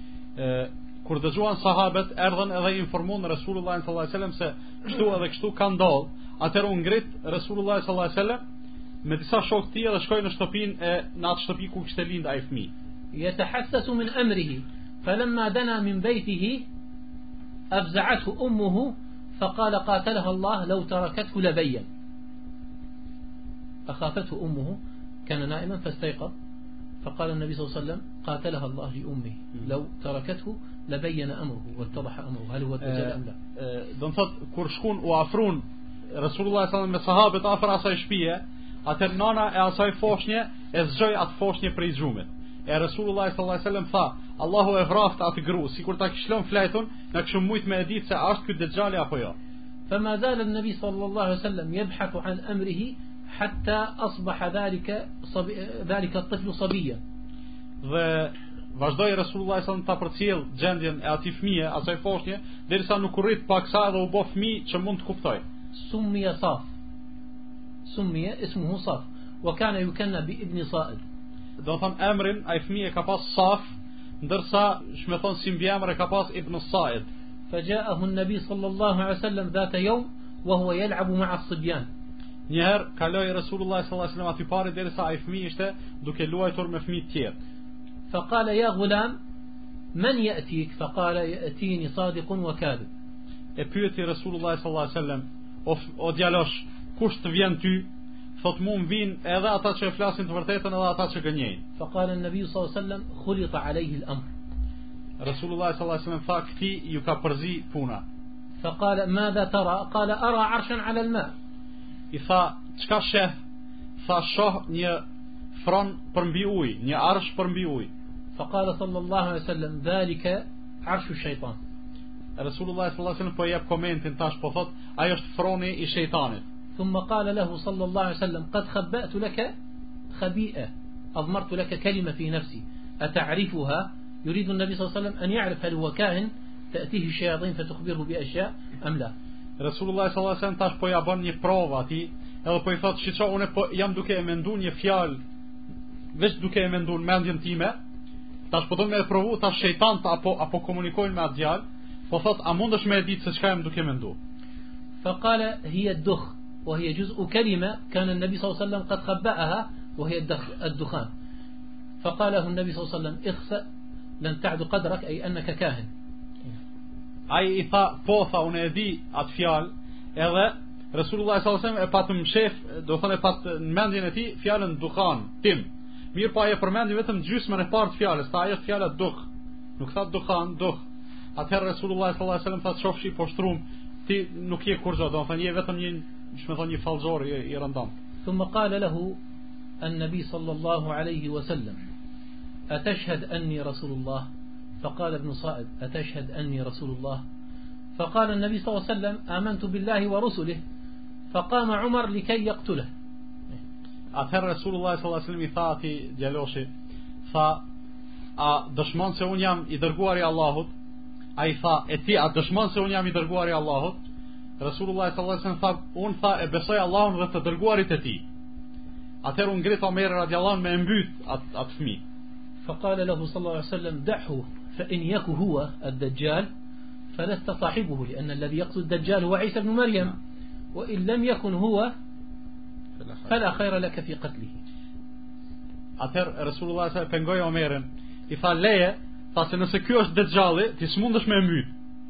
Speaker 1: Kur dëgjuan sahabët, erdhën edhe informuan Resulullah sallallahu alaihi wasallam se kështu edhe kështu ka ndodhur. Atëherë u ngrit Resulullah sallallahu alaihi wasallam me disa shokë të tij dhe shkoi në shtëpinë në atë shtëpi ku kishte lind ai fëmijë.
Speaker 2: يتحسس من أمره فلما دنا من بيته أفزعته أمه فقال قاتلها الله لو تركته لبين. أخافته أمه، كان نائما فاستيقظ فقال النبي صلى الله عليه وسلم قاتلها الله لأمه لو تركته لبين أمره واتضح أمره هل هو الدجال أم لا.
Speaker 1: Do të thotë kur shkon u afrun Resulullah sallallahu alaihi wasallam me sahabët afër asaj shtëpie, atëherë nana e asaj foshnje e zgjoi atë foshnje prej xhumit. E Resulullah sallallahu alaihi wasallam tha, Allahu e vraft atë gru, sikur ta kishlon flajtun, na kishim mujt me e ditë se a është ky Dejjali apo jo.
Speaker 2: فما زال النبي صلى الله عليه وسلم يبحث عن أمره حتى أصبح ذلك الطفل صبيا.
Speaker 1: Dhe vazhdoi Resulullah sallallahu alaihi wasallam ta përcjell gjendjen e atij fëmie, asaj foshnje, derisa nuk u rrit paksa dhe u bë fëmijë që mund të kuptoj.
Speaker 2: سمي صاف، سمي اسمه صاف وكان يكنى بابن صائد.
Speaker 1: Do thon emrin ai fëmijë ka pas Saf, ndërsa shmeton si mbiemër e ka pas Ibn Sa'id.
Speaker 2: فجاءه النبي صلى الله عليه وسلم ذات يوم وهو يلعب مع الصبيان.
Speaker 1: Njëherë kaloi Resulullah sallallahu alaihi wasallam aty parë derisa ai fëmijë ishte duke luajtur me fëmijë të tjerë.
Speaker 2: فقال يا غلام من يأتيك فقال يأتيني صادق وكاذب.
Speaker 1: E pyeti Resulullah sallallahu alaihi wasallam, o djalosh, kush të vjen ty? Thot mu më vinë edhe ata që e flasin të vërtetën edhe ata që gënjejnë.
Speaker 2: فقال النبي صلى الله عليه وسلم خلط عليه الأمر.
Speaker 1: Resulullah sallallahu alaihi wasallam tha këti ju ka përzi puna.
Speaker 2: فقال ماذا ترى؟ قال أرى عرشا على الماء.
Speaker 1: I tha çka sheh? Tha shoh një fron për mbi ujë, një arsh për mbi ujë.
Speaker 2: فقال صلى الله عليه وسلم ذلك عرش الشيطان.
Speaker 1: Resulullah sallallahu alaihi wasallam po jep komentin tash po thot ajo është froni i shejtanit.
Speaker 2: ثم قال له صلى الله عليه وسلم قد خبأت لك خبيئة أضمرت لك كلمة في نفسي أتعرفها؟ يريد النبي صلى الله عليه وسلم أن يعرف هل هو كاهن تأتيه الشياطين فتخبره بأشياء أم لا.
Speaker 1: Resulullah sallallahu alaihi wasallam tash po ja bën një provë atij, edhe po i thot shiço unë po jam duke e menduar një fjalë, veç duke e menduar mendjen time, tash po do më provu tash shejtant apo komunikojnë me atë djalë, po thot a mundesh me e ditë se çka jam duke menduar.
Speaker 2: فقال هي الدخ وهي جزء كلمة كان النبي صلى الله عليه وسلم قد خبأها وهي الدخان. فقاله النبي صلى الله عليه وسلم اخسأ لن تعد قدرك أي أنك كاهن.
Speaker 1: Ai i tha po tha unë e di atë fjalë, edhe Resulullah sallallahu alaihi wasallam e patëm shef, do thonë e pat në mendjen e tij fjalën dukhan, tim. Mirë po ai e përmendi vetëm gjysmën e parë të fjalës, tha ajo është fjala dukh. Nuk tha dukhan, dukh. Atëherë Resulullah sallallahu alaihi wasallam tha çofshi po shtrum, ti nuk je kurrë, do thonë je vetëm një, ç'më thonë një fallxor i rëndom.
Speaker 2: ثم قال له النبي صلى الله عليه وسلم أتشهد أني رسول الله؟ فقال ابن صائد أتشهد أني رسول الله؟ فقال النبي صلى الله عليه وسلم آمنت بالله ورسله. فقام عمر لكي يقتله.
Speaker 1: Atëherë Resulullah sallallahu alaihi wasallam i tha atij djaloshi, tha a dëshmon se un jam i dërguari i Allahut? Ai tha e ti a dëshmon se un jam i dërguari i Allahut? Resulullah sallallahu alaihi wasallam tha un tha e besoj Allahun dhe të dërguarit e tij. Atëherë u ngrit Omer radiallahu anhu me mbyt atë fëmijë.
Speaker 2: فقال له صلى الله عليه وسلم دعه فإن يك هو الدجال فلست صاحبه لأن الذي يقصد الدجال هو عيسى بن مريم وإن لم يكن هو فلا خير لك في قتله.
Speaker 1: Atëherë Resulullah sa pengoi Omerin, i tha leje, tha se nëse ky është dëxhalli, ti s'mundesh me mbyt.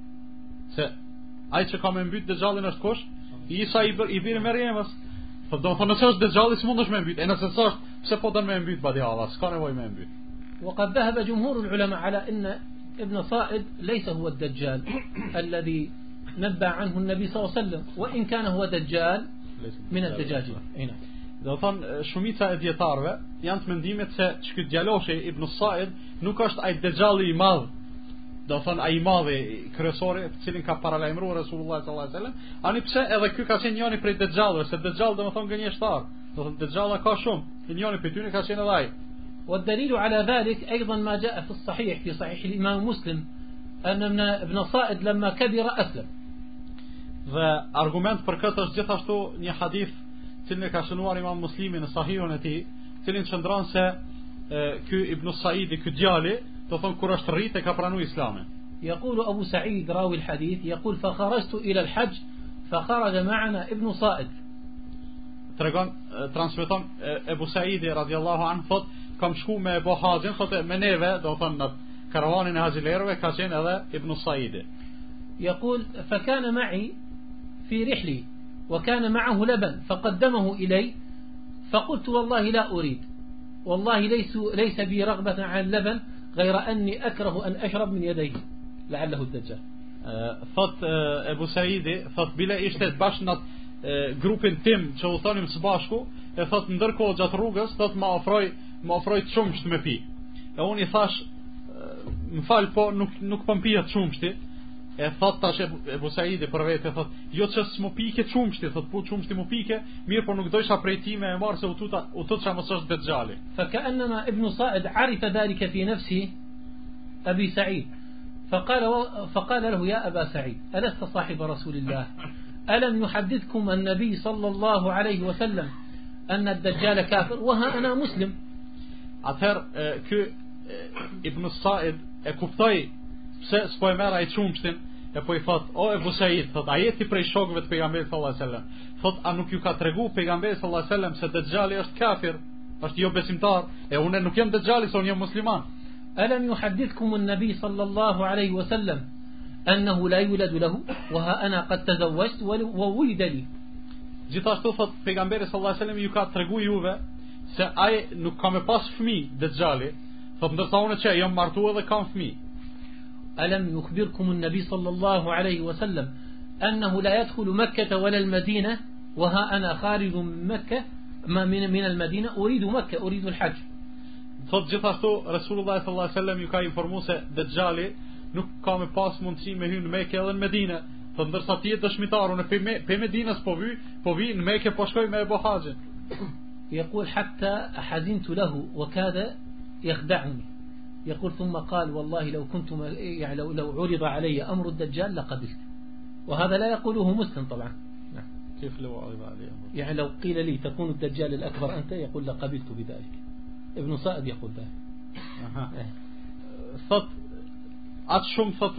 Speaker 1: Se ai që ka me mbyt dëxhallin është kush? Isa i biri Merjemës. Po do të thonë nëse është dëxhalli s'mundesh me mbyt. E nëse s'është, pse po don me mbyt badi Allah? S'ka nevojë me mbyt.
Speaker 2: وقد ذهب جمهور العلماء على أن ابن صائد ليس هو الدجال الذي نبأ عنه النبي صلى الله عليه وسلم وإن كان هو دجال من الدجاجلة.
Speaker 1: Do thonë shumica e dietarëve janë të mendimit se ky djaloshi Ibn Said nuk është ai dexhalli i madh. Do thonë ai i madh kryesori, i cilin ka paralajmëruar Resulullah sallallahu alaihi wasallam, ani pse edhe ky ka qenë njëri prej dexhallëve, se dexhall do të thonë gënjeshtar. Do thonë dexhalla ka shumë, njëri prej tyre ka qenë edhe ai.
Speaker 2: والدليل على ذلك أيضا ما جاء في الصحيح في صحيح الإمام مسلم أن ابن صائد لما كبر أسلم.
Speaker 1: Dhe argument për këtë është gjithashtu një hadith cilin e ka shënuar Imam Muslimi në Sahihun e tij, cilin shndron se ky Ibn Saidi, ky djali, do thon kur është rrit e ka pranuar Islamin.
Speaker 2: يقول أبو سعيد راوي الحديث يقول فخرجت إلى الحج فخرج معنا ابن صائد.
Speaker 1: Tregon transmeton Ebu Saidi radiallahu anhu thot kam shku me bo haxhin, thotë me neve, do thon në karavanin e haxhilerëve ka qenë edhe Ibn Saidi.
Speaker 2: يقول فكان معي في رحلي وكان معه لبن فقدمه إلي فقلت والله لا أريد والله ليس بي رغبة عن اللبن غير أني أكره أن أشرب من يديه لعله الدجال.
Speaker 1: Thot Ebu Saidi, thot bile ishte bashkë në grupin tim që u thonim së bashku, e thot ndërkohë gjatë rrugës, thot ma ofroj çumsht me pi. E unë i thash, më fal, po nuk po mpijet çumshti. E thot tash Ebu Saidi për vete, thot jo që s'mu pike çumshti, thot po çumshti mu pike, mirë po nuk dojsha prej time e marr se u tutça mos është dexhali.
Speaker 2: فكأنما ابن صائد عرف ذلك في نفسه أبي سعيد فقال له يا أبا سعيد ألست صاحب رسول الله ألم يحدثكم النبي صلى الله عليه وسلم أن الدجال كافر وها أنا مسلم.
Speaker 1: Atëherë ky Ibn Said e kuptoi pse s'po e merr ai çumshtin, e po i thot, o Ebu Said, thot, a jeti prej shokëve të pejgamberit sallallahu alaihi wasallam? Thot, a nuk ju ka tregu pejgamberi sallallahu alaihi wasallam se Dejjali është kafir, është jo besimtar, e unë nuk jam Dejjali, se unë jam musliman.
Speaker 2: ألم يحدثكم النبي صلى الله عليه وسلم أنه لا يولد له وها أنا قد تزوجت وولد لي.
Speaker 1: Gjithashtu thot pejgamberi sallallahu alaihi wasallam ju ka tregu juve se ai nuk ka me pas fëmijë Dejjali, thot ndërsa unë që jam martuar dhe kam fëmijë.
Speaker 2: ألم يخبركم النبي صلى الله عليه وسلم أنه لا يدخل مكة ولا المدينة وها أنا خارج من مكة من المدينة أريد مكة أريد الحج.
Speaker 1: Thot gjithashtu Resulullah sallallahu alaihi wasallam ju ka informuar se Dejjali nuk ka me pas mundësi me hyrë në Mekë edhe në Medinë. Thot ndërsa ti je dëshmitar, unë pe Medinës po vi në Mekë po shkoj me e bëj haxhin.
Speaker 2: يقول حتى حزنت له وكاد يخدعني. يقول ثم قال والله لو كنت يعني لو عرض علي أمر الدجال لقبلت. وهذا لا يقوله مسلم طبعا.
Speaker 1: كيف لو عرض علي أمر؟
Speaker 2: يعني لو قيل لي تكون الدجال الأكبر أنت يقول لقبلت بذلك. ابن صائد يقول ذلك.
Speaker 1: Thot atë shumë thot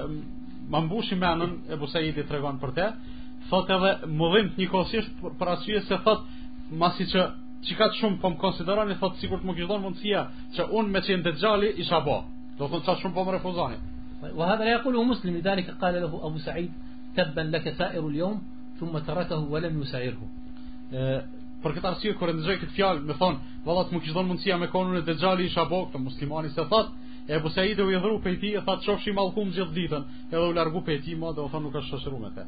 Speaker 1: më mbushi menën Ebu Saidi tregon për te, thot edhe mëdhim të njëkohësisht për arsye se thot masi që çikat shumë po më konsideroni thot sikur të më kishte dhënë mundësia që unë me qenë Dejjali isha bë. Do thonë çfarë shumë po më refuzoni.
Speaker 2: وهذا لا يقوله مسلم لذلك قال له أبو سعيد تبا لك سائر اليوم ثم تركه ولم يسعره.
Speaker 1: Për këtë arsye kur ndëgjoj këtë fjalë më thon valla të më kishte dhënë mundësia me konun e Dejjali isha bë, këtë muslimani se thot Ebu Saidi u idhru pe tij e tha çofshi mallkum gjithë ditën, edhe u largu pe tij, më do të thonë nuk është shoqëruar me te.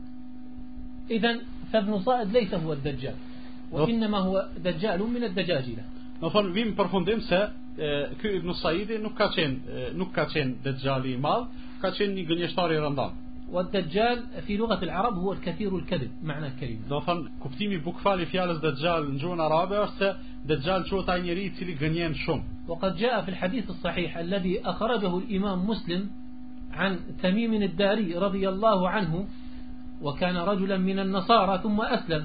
Speaker 2: إذن فابن صائد ليس هو الدجال وإنما هو دجال من الدجاجلة.
Speaker 1: Do thonë vim përfundim se ky Ibn Saidi nuk ka qenë Dejjali I madh, ka qenë një gënjeshtari I rëndom.
Speaker 2: والدجال في لغة العرب هو الكثير الكذب معنى الكلمة.
Speaker 1: Do thonë kuptimi bukfal I fjalës Dejjal në gjuhën arabe është se Dejjal quhet ai njeriu I cili gënjen shumë.
Speaker 2: وقد جاء في الحديث الصحيح الذي أخرجه الإمام مسلم عن تميم الداري رضي الله عنه وكان رجلا من النصارى ثم أسلم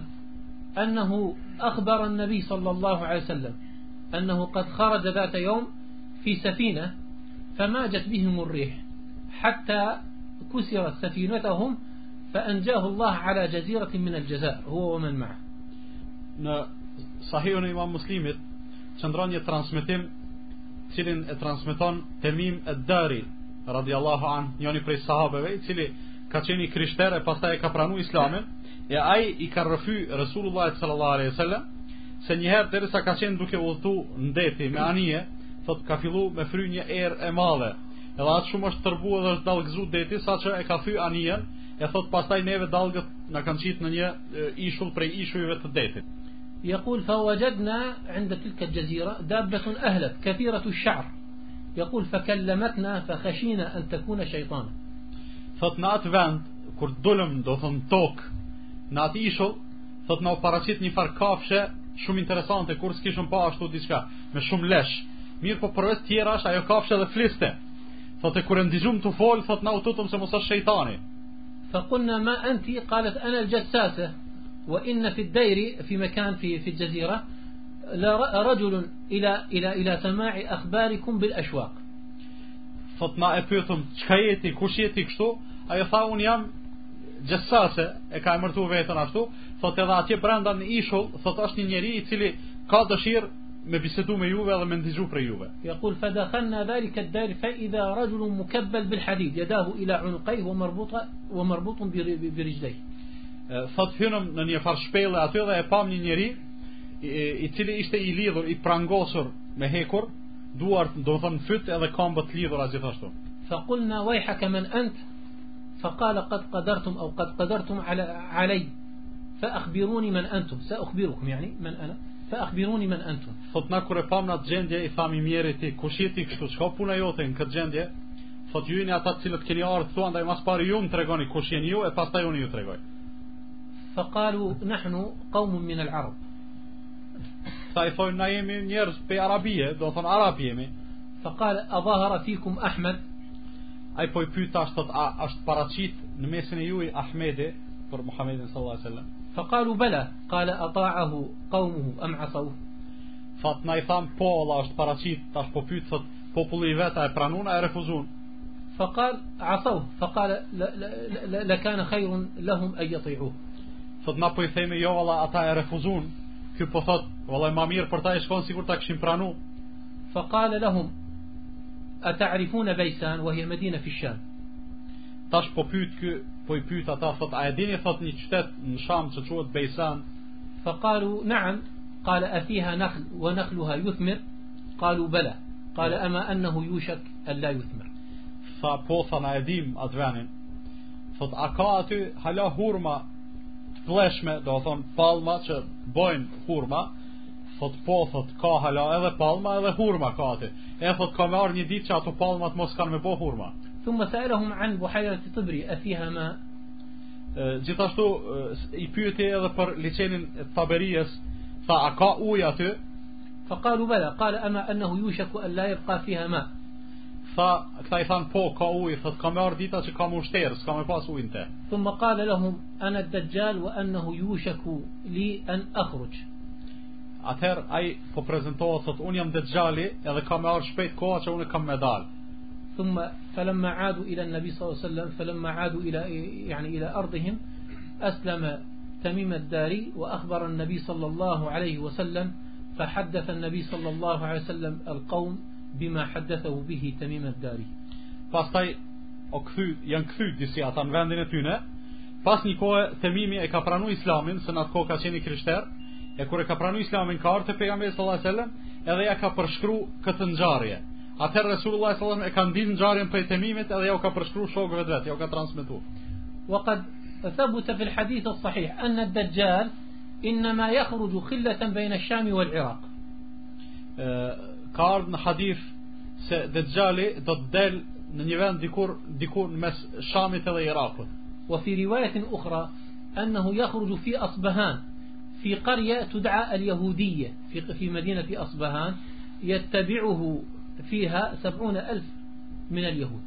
Speaker 2: أنه أخبر النبي صلى الله عليه وسلم أنه قد خرج ذات يوم في سفينة فماجت بهم الريح حتى كسرت سفينتهم فأنجاه الله على جزيرة من الجزائر هو ومن معه.
Speaker 1: Në Sahihun e Imam Muslimit qëndron një transmetim cilin e transmeton Temim ad-Dari radiallahu an, njëri prej sahabeve I cili ka qenë krishter e pastaj e ka pranuar Islamin, e ai I ka rrëfy Resulullah sallallahu alaihi wasallam se një herë derisa ka qenë duke udhëtu në deti me anije, thot ka fillu me fry një erë e madhe. Edhe atë shumë është tërbu edhe është dallgëzu deti saqë e ka thy anijen, e thot pastaj neve dallgët na kanë qit në një ishull prej ishujve të detit.
Speaker 2: يقول فوجدنا عند تلك الجزيرة دابة أهلت كثيرة الشعر يقول فكلمتنا فخشينا أن تكون شيطانا.
Speaker 1: Thot në atë vend kur dolëm do thon tok në atë ishull, thot na u paraqit një far kafshë shumë interesante kur s'kishëm pa ashtu diçka me shumë lesh. Mirë po përveç tjerash ajo kafshë edhe fliste. Thot e kur e ndigjum të fol thot na u tutëm se mos është shejtani.
Speaker 2: فقلنا ما أنت قالت أنا الجساسة وإن في الدير في مكان في الجزيرة رجل إلى سماع أخباركم بالأشواق.
Speaker 1: Thot na e pyetëm çka jeti, kush jeti kështu, ajo tha un jam gjessase, e ka emërtuar veten ashtu, thot edhe atje brenda në ishull, thot është një njeri I cili ka dëshirë me bisedu me juve dhe me ndihju prej juve.
Speaker 2: يقول فدخلنا ذلك الدار فإذا رجل مكبل بالحديد يداه إلى عنقيه ومربوط برجليه.
Speaker 1: Thot hynëm në një far shpellë aty dhe e pam një njeri I cili ishte I lidhur, I prangosur me hekur, duart do të thonë fyt edhe këmbët lidhura gjithashtu.
Speaker 2: فقلنا ويحك من أنت فقال قد قدرتم أو قد قدرتم علي فأخبروني من أنتم سأخبركم يعني من أنا فأخبروني من أنتم.
Speaker 1: Thot na kur e pam në atë gjendje I thami mjerit ti kush je ti kështu, çka puna jote në këtë gjendje? Thot ju jeni ata të cilët keni ardhur këtu andaj mas pari ju më tregoni kush jeni ju e pastaj unë ju tregoj.
Speaker 2: فقالوا نحن قوم من العرب.
Speaker 1: Sa I thonë na jemi njerëz pe arabie, do thonë arab jemi.
Speaker 2: فقال أظهر فيكم أحمد.
Speaker 1: Ai po I pyet tash thot a është paraqit në mesin e juaj Ahmedi për Muhamedit sallallahu alaihi wasallam.
Speaker 2: فقالوا بلى قال أطاعه قومه أم عصوه.
Speaker 1: Thot na I tham po Allah është paraqit, tash po pyet thot populli I vet a e pranon a e refuzon.
Speaker 2: فقال عصوه فقال لكان خير لهم أن يطيعوه.
Speaker 1: Thot na po I themi jo valla ata e refuzun. Ky po thot valla ma mirë për ta e shkon sigur ta kishin pranu.
Speaker 2: فقال لهم أتعرفون بيسان وهي مدينة في الشام.
Speaker 1: Tash po pyet ky, po I pyet ata thot a e dini thot një qytet në Sham që quhet Bejsan?
Speaker 2: فقالوا نعم. قال أفيها نخل ونخلها يثمر؟ قالوا بلى. قال أما أنه يوشك ألا يثمر.
Speaker 1: Tha po, tha na e dim atë venin. Thot a ka aty hala hurma pleshme, do thon palma që bojnë hurma? Thot po, thot ka hala edhe palma edhe hurma ka aty. E thot ka marr një ditë që ato palmat mos kanë me bo hurma.
Speaker 2: ثم سألهم عن بحيرة طبري أفيها ماء؟
Speaker 1: Gjithashtu I pyeti edhe për liçenin e Taberijës, tha a ka ujë aty?
Speaker 2: فقالوا بلى. قال أما أنه يوشك أن لا يبقى فيها ماء.
Speaker 1: Tha, këta I than po, ka ujë, thot ka marr dita që ka mushterë, s'ka me pas ujën te.
Speaker 2: ثم قال لهم أنا الدجال وأنه يوشك لي أن أخرج.
Speaker 1: Atëherë ai po prezantohet thot unë jam Dejjali edhe ka me ardhur shpejt koha që unë kam me dal.
Speaker 2: ثم فلما عادوا إلى النبي صلى الله عليه وسلم فلما عادوا إلى أرضهم أسلم تميم الداري وأخبر النبي صلى الله عليه وسلم فحدث النبي صلى الله عليه وسلم القوم بما حدثه به تميم الداري.
Speaker 1: Pastaj janë kthy disi ata në vendin e tyne. Pas një kohë Temimi e ka pranuar Islamin, se në atë kohë ka qenë krishter. E kur e ka pranuar Islamin ka ardhur te pejgamberi sallallahu alajhi wasallam edhe ja ka përshkruar këtë ngjarje. Atëherë Resulullah sallallahu alajhi wasallam e ka ndin ngjarjen prej Temimit edhe ja u ka përshkruar shokëve të vet, ja u ka transmetuar.
Speaker 2: وقد ثبت في الحديث الصحيح أن الدجال إنما يخرج خلة بين الشام والعراق.
Speaker 1: Ka ardhur në hadith se Dejjali do të del në një vend dikur mes Shamit edhe Irakut.
Speaker 2: وفي رواية أخرى أنه يخرج في أصبهان في قرية تدعى اليهودية في مدينة أصبهان يتبعه فيها 70,000 من اليهود.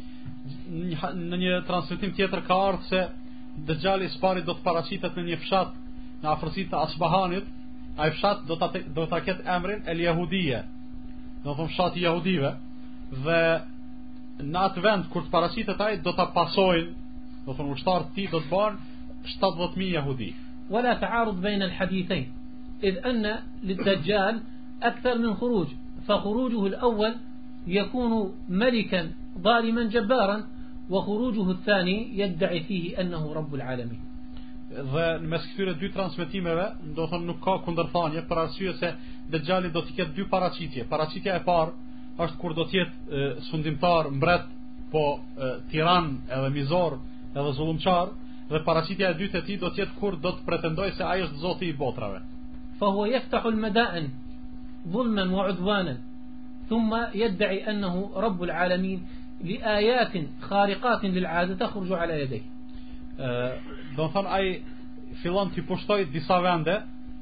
Speaker 1: Në një transmetim tjetër ka ardhur se Dejjali spari do të paraqitet në një fshat në afërsitë të Asbahanit. Ai fshat do ta ketë emrin El Yahudie. Do të thonë fshati I jehudive dhe në atë vend kur të paraqitet ai do ta pasojnë, do të thonë ushtarët e tij do të bëhen 70,000 jehudi.
Speaker 2: ولا تعارض بين الحديثين إذ أن للدجال أكثر من خروج فخروجه الأول يكون ملكا ظالما جبارا وخروجه الثاني يدعي فيه أنه رب العالمين.
Speaker 1: Dhe në mes këtyre dy transmetimeve, do thonë nuk ka kundërthanie për arsye se Dejjali do të ketë dy paraqitje. Paraqitja e parë është kur do të jetë sundimtar, mbret, po tiran edhe mizor edhe zullumçar, dhe paraqitja e dytë e tij do të jetë kur do të pretendojë se ai është Zoti I botrave.
Speaker 2: فهو يفتح المدائن ظلما وعدوانا ثم يدعي أنه رب العالمين لآيات خارقات للعادة تخرج على يديه.
Speaker 1: Do thonë ai fillon të pushtoj disa vende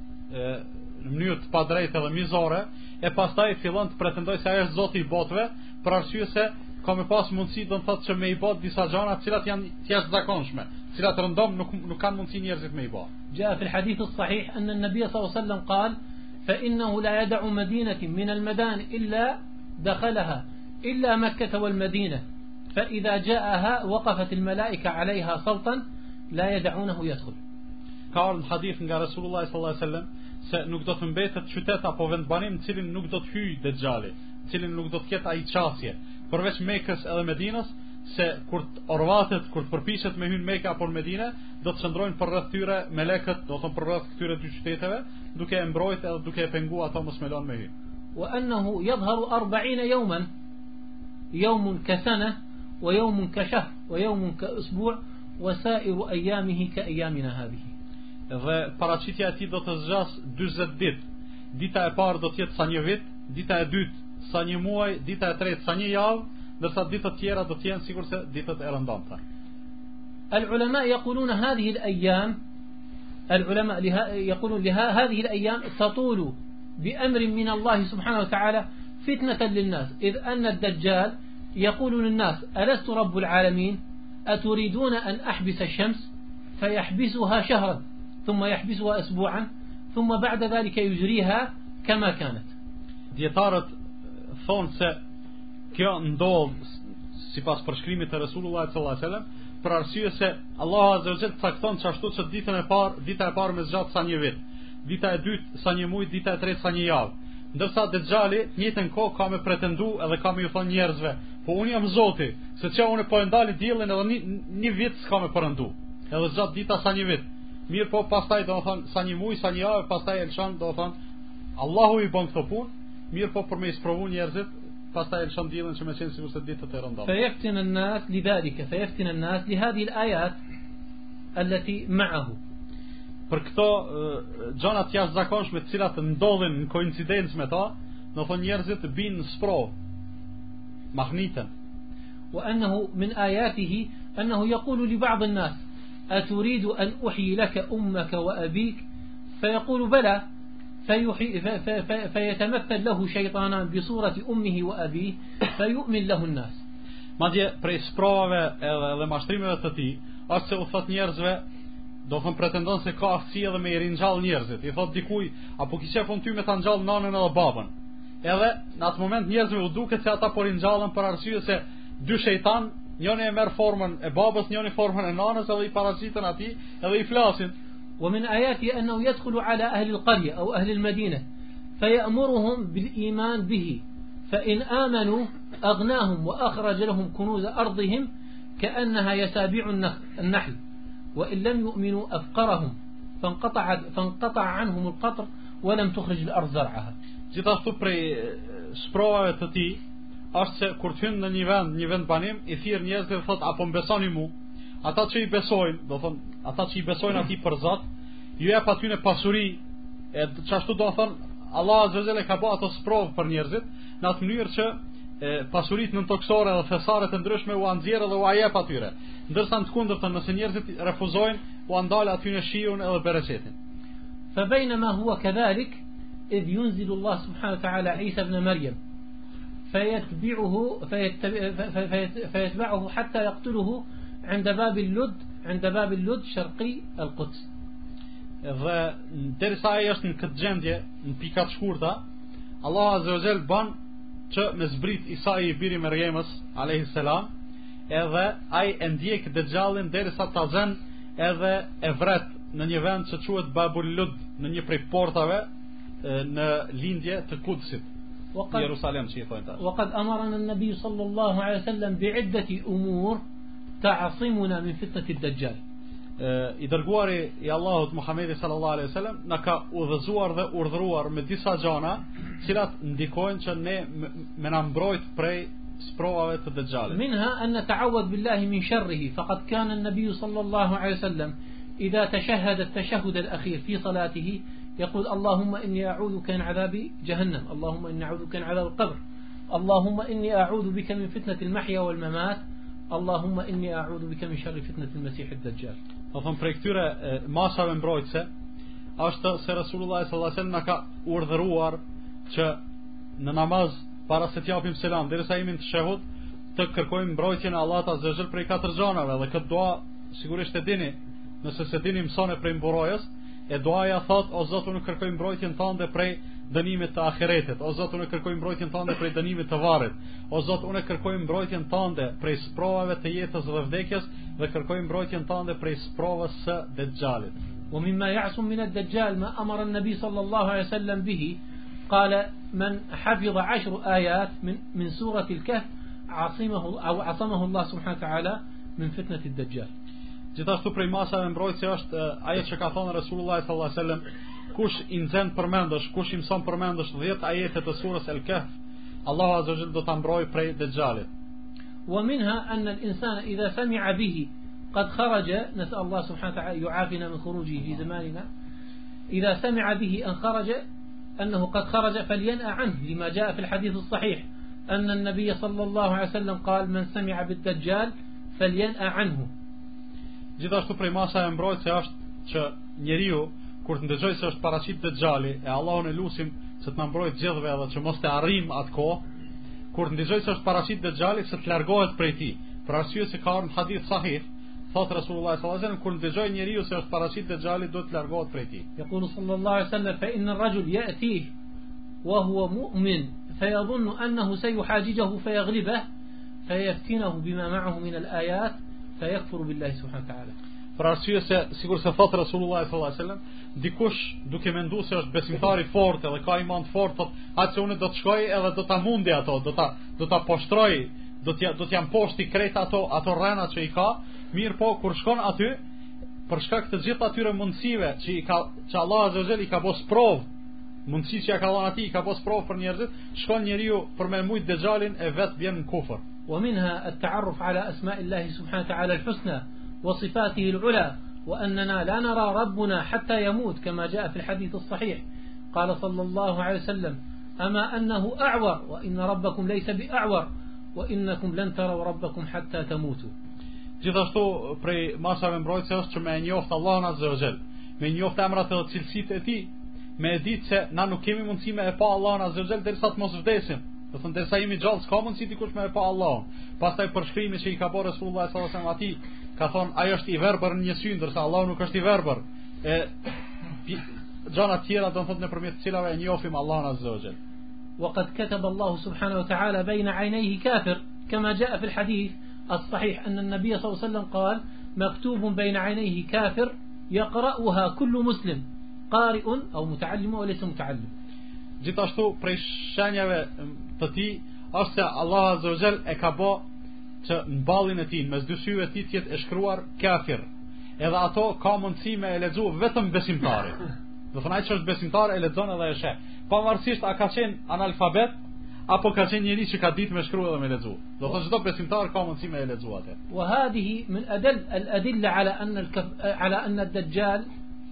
Speaker 1: në mënyrë të padrejtë dhe mizore, e pastaj fillon të pretendojë se ai është Zoti I botëve, për arsye se ka me pas mundësi, do të thotë që me I bot disa gjëra të cilat janë të jashtëzakonshme, të cilat rëndom nuk kanë mundësi njerëzit me I bot.
Speaker 2: جاء في الحديث الصحيح أن النبي صلى الله عليه وسلم قال فإنه لا يدع مدينة من المدائن إلا دخلها إلا مكة والمدينة فإذا جاءها وقفت الملائكة عليها صوتا لا يدعونه يدخل.
Speaker 1: Ka ardhur hadith nga Resulullah sallallahu alaihi wasallam se nuk do të mbetet qytet apo vend banim në cilin nuk do të hyjë Dejjali, në cilin nuk do të ketë ai qasje, përveç Mekës edhe Medinës, se kur të orvatet, kur të përpiqet me hyrë në Mekë apo në Medinë, do të çndrojnë përreth tyre melekët, do të thonë përreth këtyre dy qyteteve, duke e mbrojtur edhe duke e penguar ato mos me lënë me hyrë.
Speaker 2: وأنه يظهر 40 يوما يوم كسنة ويوم كشهر ويوم كأسبوع وسائر أيامه كأيامنا هذه.
Speaker 1: Dhe paraqitja e tij do të zgjas 40 ditë. Dita e parë do të jetë sa një vit, dita e dytë sa një muaj, dita e tretë sa një javë, ndërsa ditët tjera do të jenë sikurse ditët e rëndamta.
Speaker 2: العلماء يقولون هذه الأيام يقولون هذه الأيام تطول بأمر من الله سبحانه وتعالى فتنة للناس إذ أن الدجال يقول للناس ألست رب العالمين أتريدون أن أحبس الشمس فيحبسها شهرا ثم يحبسها أسبوعا ثم بعد ذلك يجريها كما كانت.
Speaker 1: Dietarët thonë se kjo ndodh sipas përshkrimit të Resulullah sallallahu alaihi wasallam, për arsye se Allahu azza wa jalla cakton çashtu që dita e parë më zgjat sa një vit, dita e dytë sa një muaj, dita e tretë sa një javë. Ndërsa Dejjali në njëjtën kohë ka me pretendu edhe ka me ju thonë njerëzve, po unë jam Zoti, se që unë po e ndali diellin edhe një vit s'ka me përëndu, edhe zgjat dita sa një vit. Mirë po pastaj do të thonë sa një muaj, sa një javë, pastaj elshan do të thonë Allahu i bën këto punë, mirë po për me isprovu njerëzit, pastaj elshan diellin që me qenë sikur se ditët e rëndon.
Speaker 2: فيفتن الناس لذلك فيفتن الناس لهذه الآيات التي معه.
Speaker 1: Për këto gjëra të jashtëzakonshme të cilat ndodhin në koincidencë me ta, do thonë njerëzit binë në sprov, mahniten.
Speaker 2: وأنه من آياته أنه يقول لبعض الناس أتريد أن أحيي لك أمك وأبيك فيقول بلى فيتمثل له شيطانان بصورة أمه وأبيه فيؤمن له الناس.
Speaker 1: Madje prej sprovave edhe mashtrimeve të tij është se u thot njerëzve, do thon pretendon se ka aftësi edhe me i ringjall njerëzit. I thot dikuj, apo kishe kon ty me ta ngjall nanën edhe babën. Edhe në atë moment njerëzve u duket se ata po ringjallën për arsye se dy shejtan, njëri e merr formën e babës, njëri formën e nanës, edhe i paraqiten atij edhe i flasin.
Speaker 2: ومن آياته أنه يدخل على أهل القرية أو أهل المدينة فيأمرهم بالإيمان به فإن آمنوا أغناهم وأخرج لهم كنوز أرضهم كأنها يسابيع النحل وإن لم يؤمنوا أفقرهم فانقطع عنهم القطر ولم تخرج الأرض زرعها.
Speaker 1: Gjithashtu prej sprovave të tij është se kur të hynë në një vend banim, i thirr njerëzve dhe thot apo mbesoni mu. Ata që i besojnë, do thon, ata që i besojnë atij për Zot, ju jep aty në pasuri, e çashtu do thon Allah azza wa jalla ka bërë ato sprovë për njerëzit në atë mënyrë që pasuritë nëntoksore dhe thesare të ndryshme u anxjerrë dhe u jep atyre. Ndërsa në të kundërtën, nëse njerëzit refuzojnë, u andal aty në shiun edhe bereqetin.
Speaker 2: فبينما هو كذلك إذ ينزل الله سبحانه وتعالى عيسى ابن مريم فيتبعه حتى يقتله عند باب اللد شرقي القدس.
Speaker 1: Dhe derisa ai është në këtë gjendje, në pika të shkurta, Allah azza wa jall bën që me zbrit Isa i biri Merjemës alayhis salam, edhe ai e ndjek Dejjalin derisa ta zën edhe e vret në një vend që quhet Babul Lud, në një prej portave në lindje të Kudsit, Jerusalem që i thonë tash.
Speaker 2: وقد أمرنا النبي صلى الله عليه وسلم بعدة أمور تعصمنا من فتنة الدجال.
Speaker 1: I dërguari i Allahut Muhamedi sallallahu alaihi wasallam na ka udhëzuar dhe urdhëruar me disa gjëra, cilat ndikojnë që ne me na mbrojt prej sprovave të Dejjalit.
Speaker 2: منها أن نتعوذ بالله من شره فقد كان النبي صلى الله عليه وسلم إذا تشهد التشهد الأخير في صلاته يقول اللهم إني أعوذ بك من عذاب جهنم، اللهم إني أعوذ بك من عذاب القبر، اللهم إني أعوذ بك من فتنة المحيا والممات، اللهم إني أعوذ بك من شر فتنة المسيح الدجال.
Speaker 1: Do thon prej këtyre masave mbrojtëse është se Resulullah sallallahu alaihi wasallam na ka urdhëruar që në namaz para se të japim selam derisa jemi në tashahhud të kërkojmë mbrojtjen e Allahut azza wa jall prej katër gjërave, dhe këtë dua sigurisht e dini, nëse se dini mësoni prej mbrojtjes. E duaja thot, o Zot, unë kërkoj mbrojtjen tënde prej dënimit të ahiretit, o Zot, unë kërkoj mbrojtjen tënde prej dënimit të varrit, o Zot, unë kërkoj mbrojtjen tënde prej sprovave të jetës dhe vdekjes, dhe kërkoj mbrojtjen tënde prej sprovës së Dejjalit.
Speaker 2: ومما يعصم من الدجال ما أمر النبي صلى الله عليه وسلم به قال من حفظ 10 آيات من سورة الكهف عصمه الله سبحانه وتعالى من فتنة الدجال.
Speaker 1: Gjithashtu prej masave mbrojtëse është ajo që ka thënë Resulullah sallallahu alaihi wasallam, kush i nxen përmendësh, kush i mëson përmendësh 10 ajete të surës El-Kahf, Allahu azza wa jalla do ta mbrojë prej Dejjalit.
Speaker 2: ومنها أن الإنسان إذا سمع به قد خرج، نسأل الله سبحانه وتعالى يعافينا من خروجه في زماننا، إذا سمع به أن خرج أنه قد خرج فلينأ عنه، لما جاء في الحديث الصحيح أن النبي صلى الله عليه وسلم قال من سمع بالدجال فلينأ عنه.
Speaker 1: Gjithashtu prej masave mbrojtëse është që njeriu kur të ndëgjojë se është paraqit Dejjali, e Allahun e lutim që të na mbrojë gjithëve edhe që mos të arrijm atë kohë, kur të ndëgjojë se është paraqit Dejjali, se të largohet prej tij. Për arsye se ka në hadith sahih, thot Resulullah sallallahu alaihi wasallam, kur ndëgjoj njeriu se është paraqit Dejjali, do të largohet prej tij.
Speaker 2: يقول صلى الله عليه وسلم فإن الرجل يأتيه وهو مؤمن فيظن أنه سيحاججه فيغلبه فيفتنه بما معه من الآيات فيكفر بالله سبحانه وتعالى.
Speaker 1: Për arsye se sikur se thot Resulullah sallallahu alaihi wasallam, dikush duke menduar se është besimtar i fortë dhe ka iman të fortë, thot, atë se unë do të shkoj edhe do ta mundi ato, do ta poshtroj, do t'jam poshti krejt ato rrena që i ka, mirë po kur shkon aty, për shkak të gjithë atyre mundësive që Allah azza wa jalla i ka bos provë, mundësi që ja ka dhënë atij, i ka bos provë për njerëzit, shkon njeriu për me mujt Dejjalin e vet vjen në kufër.
Speaker 2: ومنها التعرف على أسماء الله سبحانه وتعالى الحسنى وصفاته العلى وأننا لا نرى ربنا حتى يموت كما جاء في الحديث الصحيح. قال صلى الله عليه وسلم: أما أنه أعور وإن ربكم ليس بأعور وإنكم لن تروا ربكم حتى تموتوا.
Speaker 1: Gjithashtu prej masave mbrojtëse është që me njoft Allahun azza wa jall, me njoft emrat dhe cilësitë e tij, me e ditë se na nuk kemi mundësi me e pa Allahun azza wa jall derisa të mos vdesim. Do thënë derisa jemi gjallë s'ka mundësi dikush me e pa Allahun. Pastaj përshkrimi që i ka bërë Resulullah sallallahu alaihi wasallam atij, ka thonë ajo është i verbër në një sy, ndërsa Allahu nuk është i verbër. E gjëra të tjera do të thotë nëpërmjet të cilave e njohim Allahun azza wa jall.
Speaker 2: وقد كتب الله سبحانه وتعالى بين عينيه كافر كما جاء في الحديث الصحيح أن النبي صلى الله عليه وسلم قال: مكتوب بين عينيه كافر يقرأها كل مسلم قارئ أو متعلم وليس متعلم.
Speaker 1: Gjithashtu prej shenjave të tij është se Allah azza wa jall e ka bë që në ballin e tij, mes dy syve të tij të jetë e shkruar kafir. Edhe ato ka mundësi me e lexu vetëm besimtari. Do thonë ai që është besimtar e lexon edhe e sheh. Pavarësisht a ka qenë analfabet apo ka qenë njëri që ka ditë me shkruar dhe me lexu. Do thonë çdo besimtar ka mundësi me e lexu atë.
Speaker 2: وهذه من الأدلة على أن الدجال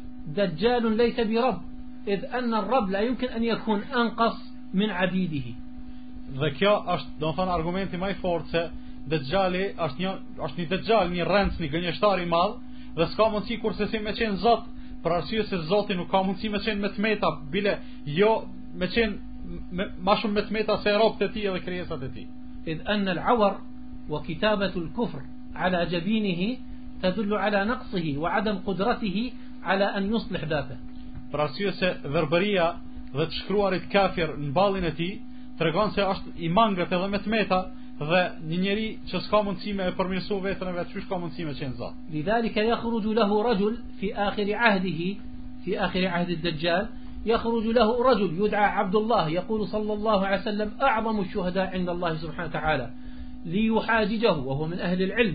Speaker 2: دجال ليس برب، إذ أن الرب لا يمكن أن يكون أنقص من عبيده.
Speaker 1: Dhe kjo është, do të thonë, argumenti më i fortë se Dejjali është një dejjal, një rrenc, një gënjeshtar i madh, dhe s'ka mundësi kurse si me qenë Zot, për arsye se Zoti nuk ka mundësi me qenë me tmeta, bile jo me qenë ma shumë me tmeta se robët e tij dhe krijesat e tij.
Speaker 2: إذ أن العور وكتابة الكفر على جبينه تدل على نقصه وعدم قدرته على أن يصلح ذاته.
Speaker 1: Për arsye se verbëria dhe të shkruarit kafir në ballin e tij tregon se është i mangët edhe me tmeta dhe një njeri që s'ka mundësi me përmirësu vetën e vet, çu s'ka mundësi me qenë Zot.
Speaker 2: لذلك يخرج له رجل في آخر عهده، في آخر عهد الدجال يخرج له رجل يدعى عبد الله، يقول صلى الله عليه وسلم: أعظم الشهداء عند الله سبحانه وتعالى، ليحاججه وهو من أهل العلم.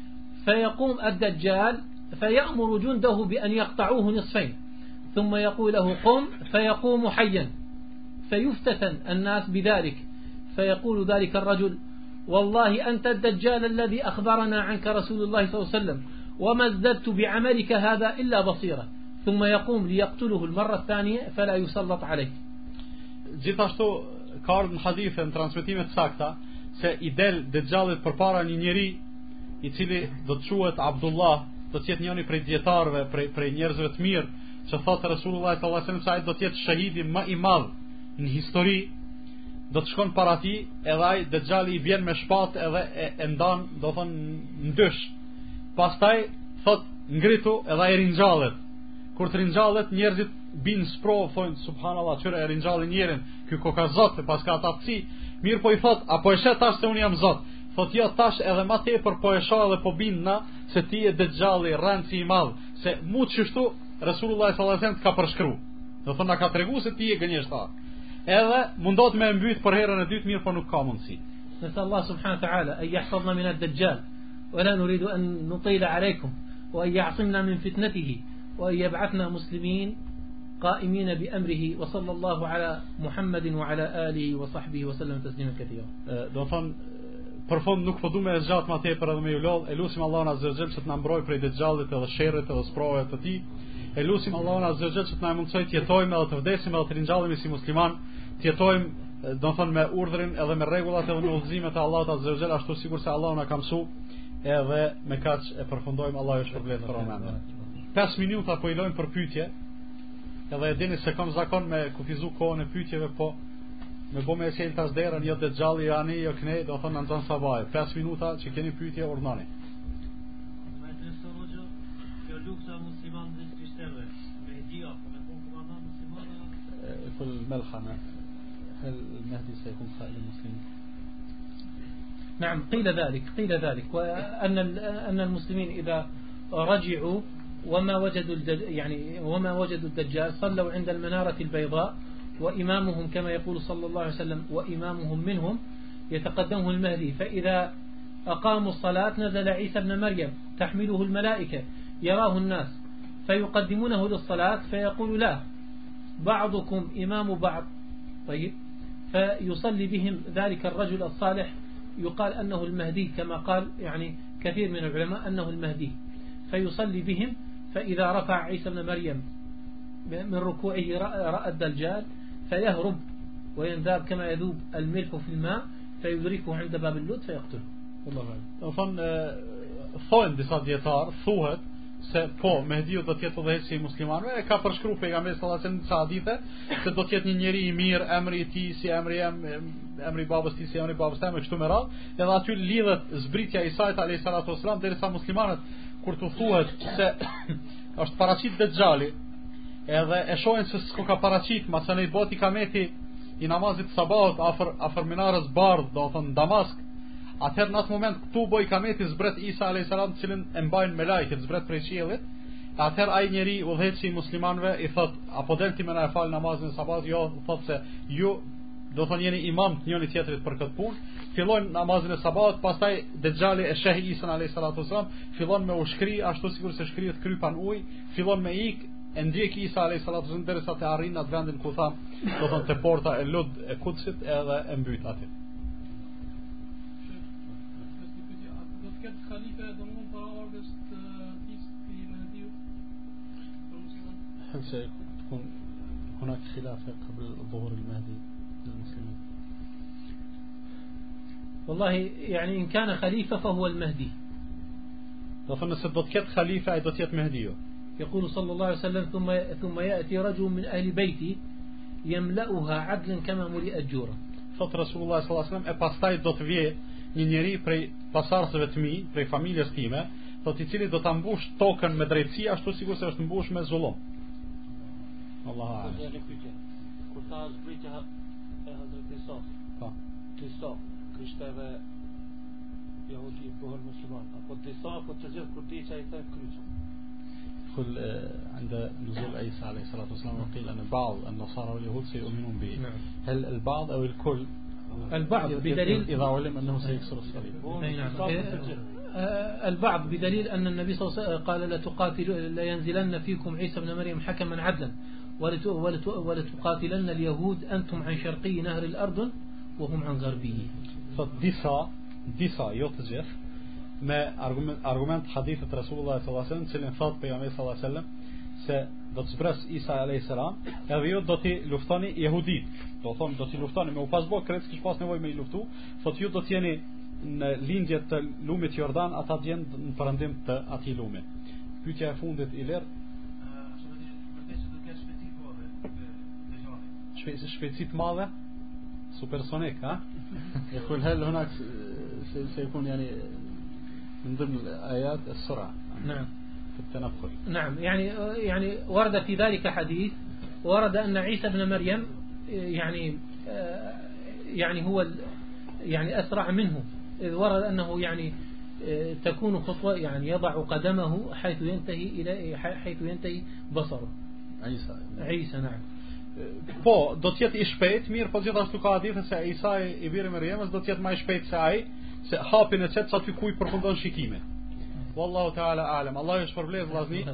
Speaker 2: فيقوم الدجال فيأمر جنده بأن يقطعوه نصفين، ثم يقول له: قم، فيقوم حيا، فيفتتن الناس بذلك، فيقول ذلك الرجل: والله أنت الدجال الذي أخبرنا عنك رسول الله صلى الله عليه وسلم، وما ازددت بعملك هذا إلا بصيرة. ثم يقوم ليقتله المرة الثانية فلا يسلط عليه.
Speaker 1: Gjithashtu ka ardhur në hadithe, në transmetime të sakta, se i del Dejjalit përpara një njeri i cili do të quhet Abdullah, do të jetë njëri prej dietarëve, prej njerëzve të mirë, që thotë Resulullah sallallahu alaihi wasallam se ai do të jetë shahidi më i madh në histori. Do të shkon para tij, edhe ai Dejjali i vjen me shpatë edhe e ndan, do thonë ndysh. Pastaj thot ngritu edhe ai ringjallet. Kur të ringjallet, njerëzit bin sprovë, thonë subhanallahu, çfarë e ringjalli njerin, ky koka Zot, e pas ka aftësi. Mirë po i thot, apo e shet tash se un jam Zot. Thot jo, tash edhe më tepër po e shoh edhe po binna se ti je Dejjalli, rrenci i madh, se mu çështu Resulullah sallallahu alaihi wasallam ka përshkruar. Do thonë na ka treguar se ti je gënjeshtar. Edhe mundot me mbyt për herën e dytë, mirë po nuk ka mundësi.
Speaker 2: نسأل الله سبحانه وتعالى أن يحفظنا من الدجال، ولا نريد أن نطيل عليكم، وأن يعصمنا من فتنته، وأن يبعثنا مسلمين قائمين بأمره. وصلى الله على محمد وعلى آله وصحبه وسلم تسليما كثيرا.
Speaker 1: Do thonë për fond nuk po du me zgjat më tepër edhe me ju lodh. Elusim Allahun azza wa jall që të na mbrojë prej Dejjallit edhe sherrit edhe sprovave të tij. Elusim Allahun azza wa jall që të na mundsoj të jetojmë edhe të vdesim edhe të ringjallemi si musliman, të jetojmë do thonë me urdhrin edhe me rregullat edhe me udhëzimet e Allahut azza wa jall, ashtu sikur se Allahu na ka mësuar, edhe me kaq e përfundojmë. Allahu ju shpërblet për momentin. 5 minuta po i lojmë për pyetje. Edhe e dini se kam zakon me kufizu kohën e pyetjeve, po me bo me e qenë tas derën, jo Dejjalli, jo ani, jo knej, do thonë në nëzën sabaj. 5 minuta që keni pyetje, urnani.
Speaker 3: Me intereson hoxha, kjo lufta musliman dhe krishterëve, me hedia, po me konë komandant muslimana?
Speaker 1: Kull melhana, hel mehdi se kun sa ilë muslimin.
Speaker 2: نعم قيل ذلك وأن المسلمين إذا رجعوا وما وجدوا الدجال صلوا عند المنارة البيضاء وإمامهم كما يقول صلى الله عليه وسلم وإمامهم منهم يتقدمه المهدي، فإذا أقاموا الصلاة نزل عيسى ابن مريم تحمله الملائكة يراه الناس فيقدمونه للصلاة فيقول لا بعضكم إمام بعض، طيب فيصلي بهم ذلك الرجل الصالح يقال أنه المهدي كما قال يعني كثير من العلماء أنه المهدي، فيصلي بهم فإذا رفع عيسى ابن مريم من ركوعه رأى الدجال فيهرب وينذاب كما يذوب الملح في الماء فيدركه عند باب اللوط فيقتله. والله أعلم.
Speaker 1: Thonë disa dietar thuhet se po Mehdiu do të jetë udhëheqësi i muslimanëve, e ka përshkruar pejgamberi sallallahu alajhi wasallam disa hadithe se do të jetë një njeri i mirë, emri i tij si emri jam, emri i babës tij si emri i babës time, kështu me radhë, edhe aty lidhet zbritja e Isait alayhi salatu wasalam derisa muslimanët kur të thuhet se është paraqit Dejjali, edhe e shohin se s'ka ka paraqit, masane i boti kameti i namazit sabahut afër minarës bardh, do të thonë Damask. Atëherë në atë moment këtu boj kameti zbret Isa alayhis salam, cilin e mbajnë me lajket zbret prej qiellit. Atëherë ai njeri udhëheqësi i muslimanëve i thot apo delti më na e fal namazin e sabahut, jo, thot se ju do thonë jeni imam të njëri tjetrit për këtë punë. Fillojnë namazin e sabahut, pastaj Dejjali e sheh Isa alayhis salatu wasalam, fillon me u shkri ashtu sikur se shkrihet krypan ujë, fillon me ik, e ndjek Isa alayhis salatu wasalam derisa të arrin atë vendin ku tham, do thonë te porta e Lud e Kutsit edhe e mbyt aty. هل سيكون هناك خلاف قبل ظهور المهدي للمسلمين؟
Speaker 2: والله يعني إن كان خليفة فهو المهدي.
Speaker 1: فإن سدوت خليفة أي دوت مهدي.
Speaker 2: يقول صلى الله عليه وسلم ثم يأتي رجل من أهل بيتي يملأها عدلا كما ملئت جورا.
Speaker 1: Thot Rasulullah sallallahu alaihi wasallam, e pastaj do të vijë një njeri prej pasardhësve të mi, prej familjes time, thot i cili do ta mbush tokën me drejtësi ashtu sikur se është mbush me zullum. Allahu a'lam.
Speaker 3: Kur ta zbritja e Hazreti Isa. Po. Isa, krishterë jehudi bëhen musliman, apo disa apo të gjithë kur diçka i thën kryqë.
Speaker 1: كل عند نزول عيسى عليه الصلاة والسلام وقيل أن بعض النصارى واليهود سيؤمنون به. هل البعض أو الكل؟
Speaker 2: البعض بدليل
Speaker 1: إذا علم أنه سيكسر الصليب.
Speaker 2: البعض بدليل أن النبي صلى الله عليه وسلم قال لا ينزلن فيكم عيسى بن مريم حكما عدلا ولتقاتلن اليهود أنتم عن شرقي نهر الأردن وهم عن غربيه.
Speaker 1: disa jo të gjithë me argument hadithet Rasulullah sallallahu alaihi wasallam, cilin thot pejgamberi sallallahu alaihi wasallam se do të zbres Isa alayhis salam, edhe ju do t'i luftoni jehudit, do thonë do t'i luftoni me u pasbo kret s'kish pas nevojë me i luftu, thot ju do t'jeni në lindje të lumit Jordan, ata t'jen në perëndim të atij lumi. Pyetja e fundit i ler shpejtësi të madhe supersonik, ha? يقول هل هناك سيكون يعني من ضمن الآيات السرعة؟
Speaker 2: نعم.
Speaker 1: في التنقل.
Speaker 2: نعم، يعني ورد في ذلك حديث، ورد أن عيسى بن مريم يعني هو يعني أسرع منه، إذ ورد أنه يعني تكون خطوة يعني يضع قدمه حيث ينتهي بصره. عيسى نعم.
Speaker 1: Po, do të jetë i shpejt, mirë, po gjithashtu ka hadithe se Isa i biri Meriemës do të jetë më i shpejt se ai, se hapin e çet sa ty kuj përfundon shikimin. Wallahu ta'ala a'lam. Allah ju shpërblet vllazni.